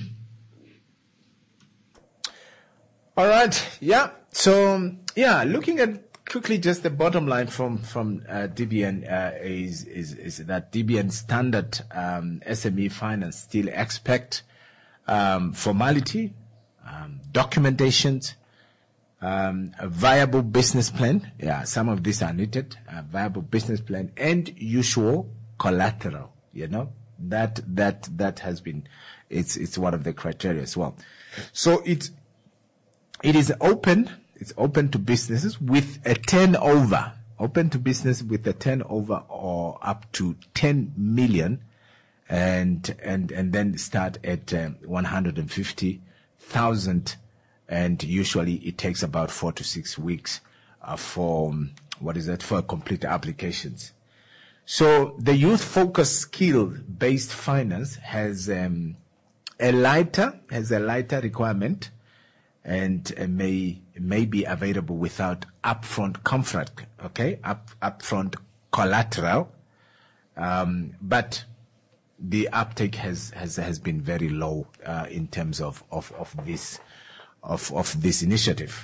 All right. Yeah. So, yeah, looking at quickly just the bottom line from, from, uh, D B N, uh, is, is, is that D B N standard, um, S M E finance still expect, um, formality, um, documentations, um, a viable business plan. Yeah, some of these are needed, a viable business plan and usual collateral, you know, that, that, that has been, it's, it's one of the criteria as well. So it's, it is open, it's open to businesses with a turnover, open to business with a turnover or up to ten million and, and, and then start at um, one hundred fifty thousand. And usually it takes about four to six weeks uh, for, um, what is that, for complete applications. So the youth focused skill based finance has, um, a lighter, has a lighter requirement and uh, may, may be available without upfront comfort, okay, up, upfront collateral. Um, but the uptake has, has, has been very low, uh, in terms of, of, of this, of, of this initiative.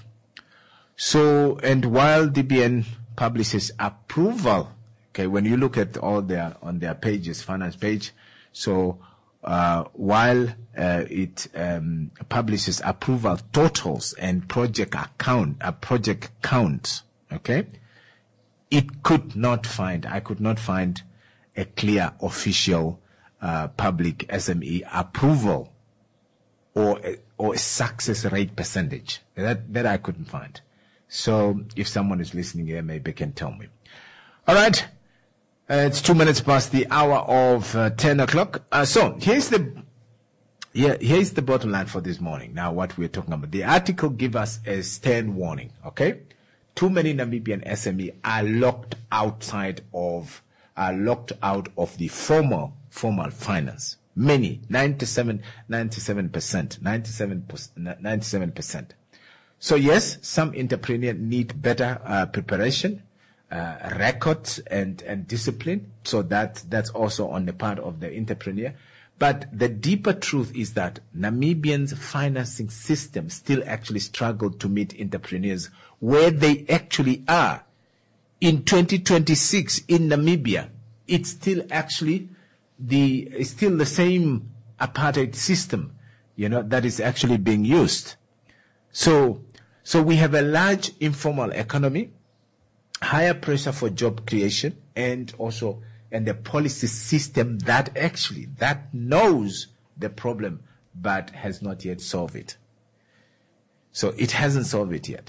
So, and while D B N publishes approval, okay, when you look at all their, on their pages, finance page, so, uh, while, uh, it, um, publishes approval totals and project account, uh, project counts, okay, it could not find, I could not find a clear official, uh, public S M E approval or a, or a success rate percentage. That, that I couldn't find. So if someone is listening here, maybe can tell me. All right. Uh, it's two minutes past the hour of uh, ten o'clock. Uh, so here's the, yeah, here's the bottom line for this morning. Now what we're talking about. The article gives us a stern warning. Okay. Too many Namibian S M E are locked outside of, are locked out of the formal, formal finance. Many, ninety-seven, ninety-seven percent, ninety-seven, ninety-seven percent. So yes, some entrepreneurs need better uh, preparation, uh, records and, and discipline. So that, that's also on the part of the entrepreneur. But the deeper truth is that Namibians' financing system still actually struggle to meet entrepreneurs where they actually are. In twenty twenty-six in Namibia, it's still actually the, it's still the same apartheid system, you know, that is actually being used. So, so we have a large informal economy, higher pressure for job creation, and also, and the policy system that actually, that knows the problem, but has not yet solved it. So it hasn't solved it yet.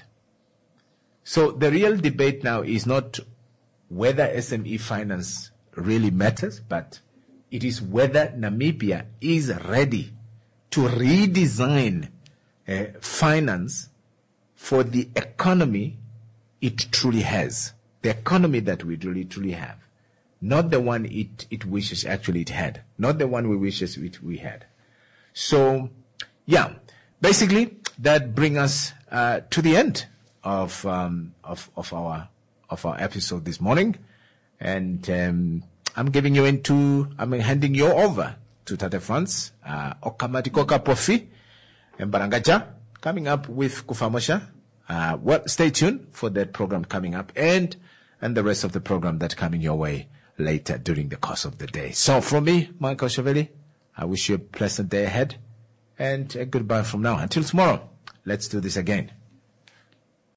So the real debate now is not whether S M E finance really matters, but it is whether Namibia is ready to redesign uh, finance for the economy it truly has. The economy that we really, truly have. Not the one it, it wishes actually it had. Not the one we wishes it, we had. So, yeah, basically that brings us uh, to the end of, um, of, of our, of our episode this morning. And, um, I'm giving you into, I'm handing you over to Tate France, uh, Okamatikoka Pofi, and Barangaja, coming up with Kufamosha. Uh, well, stay tuned for that program coming up and, and the rest of the program that's coming your way later during the course of the day. So from me, Michael Cheveli, I wish you a pleasant day ahead and a goodbye from now. Until tomorrow, let's do this again.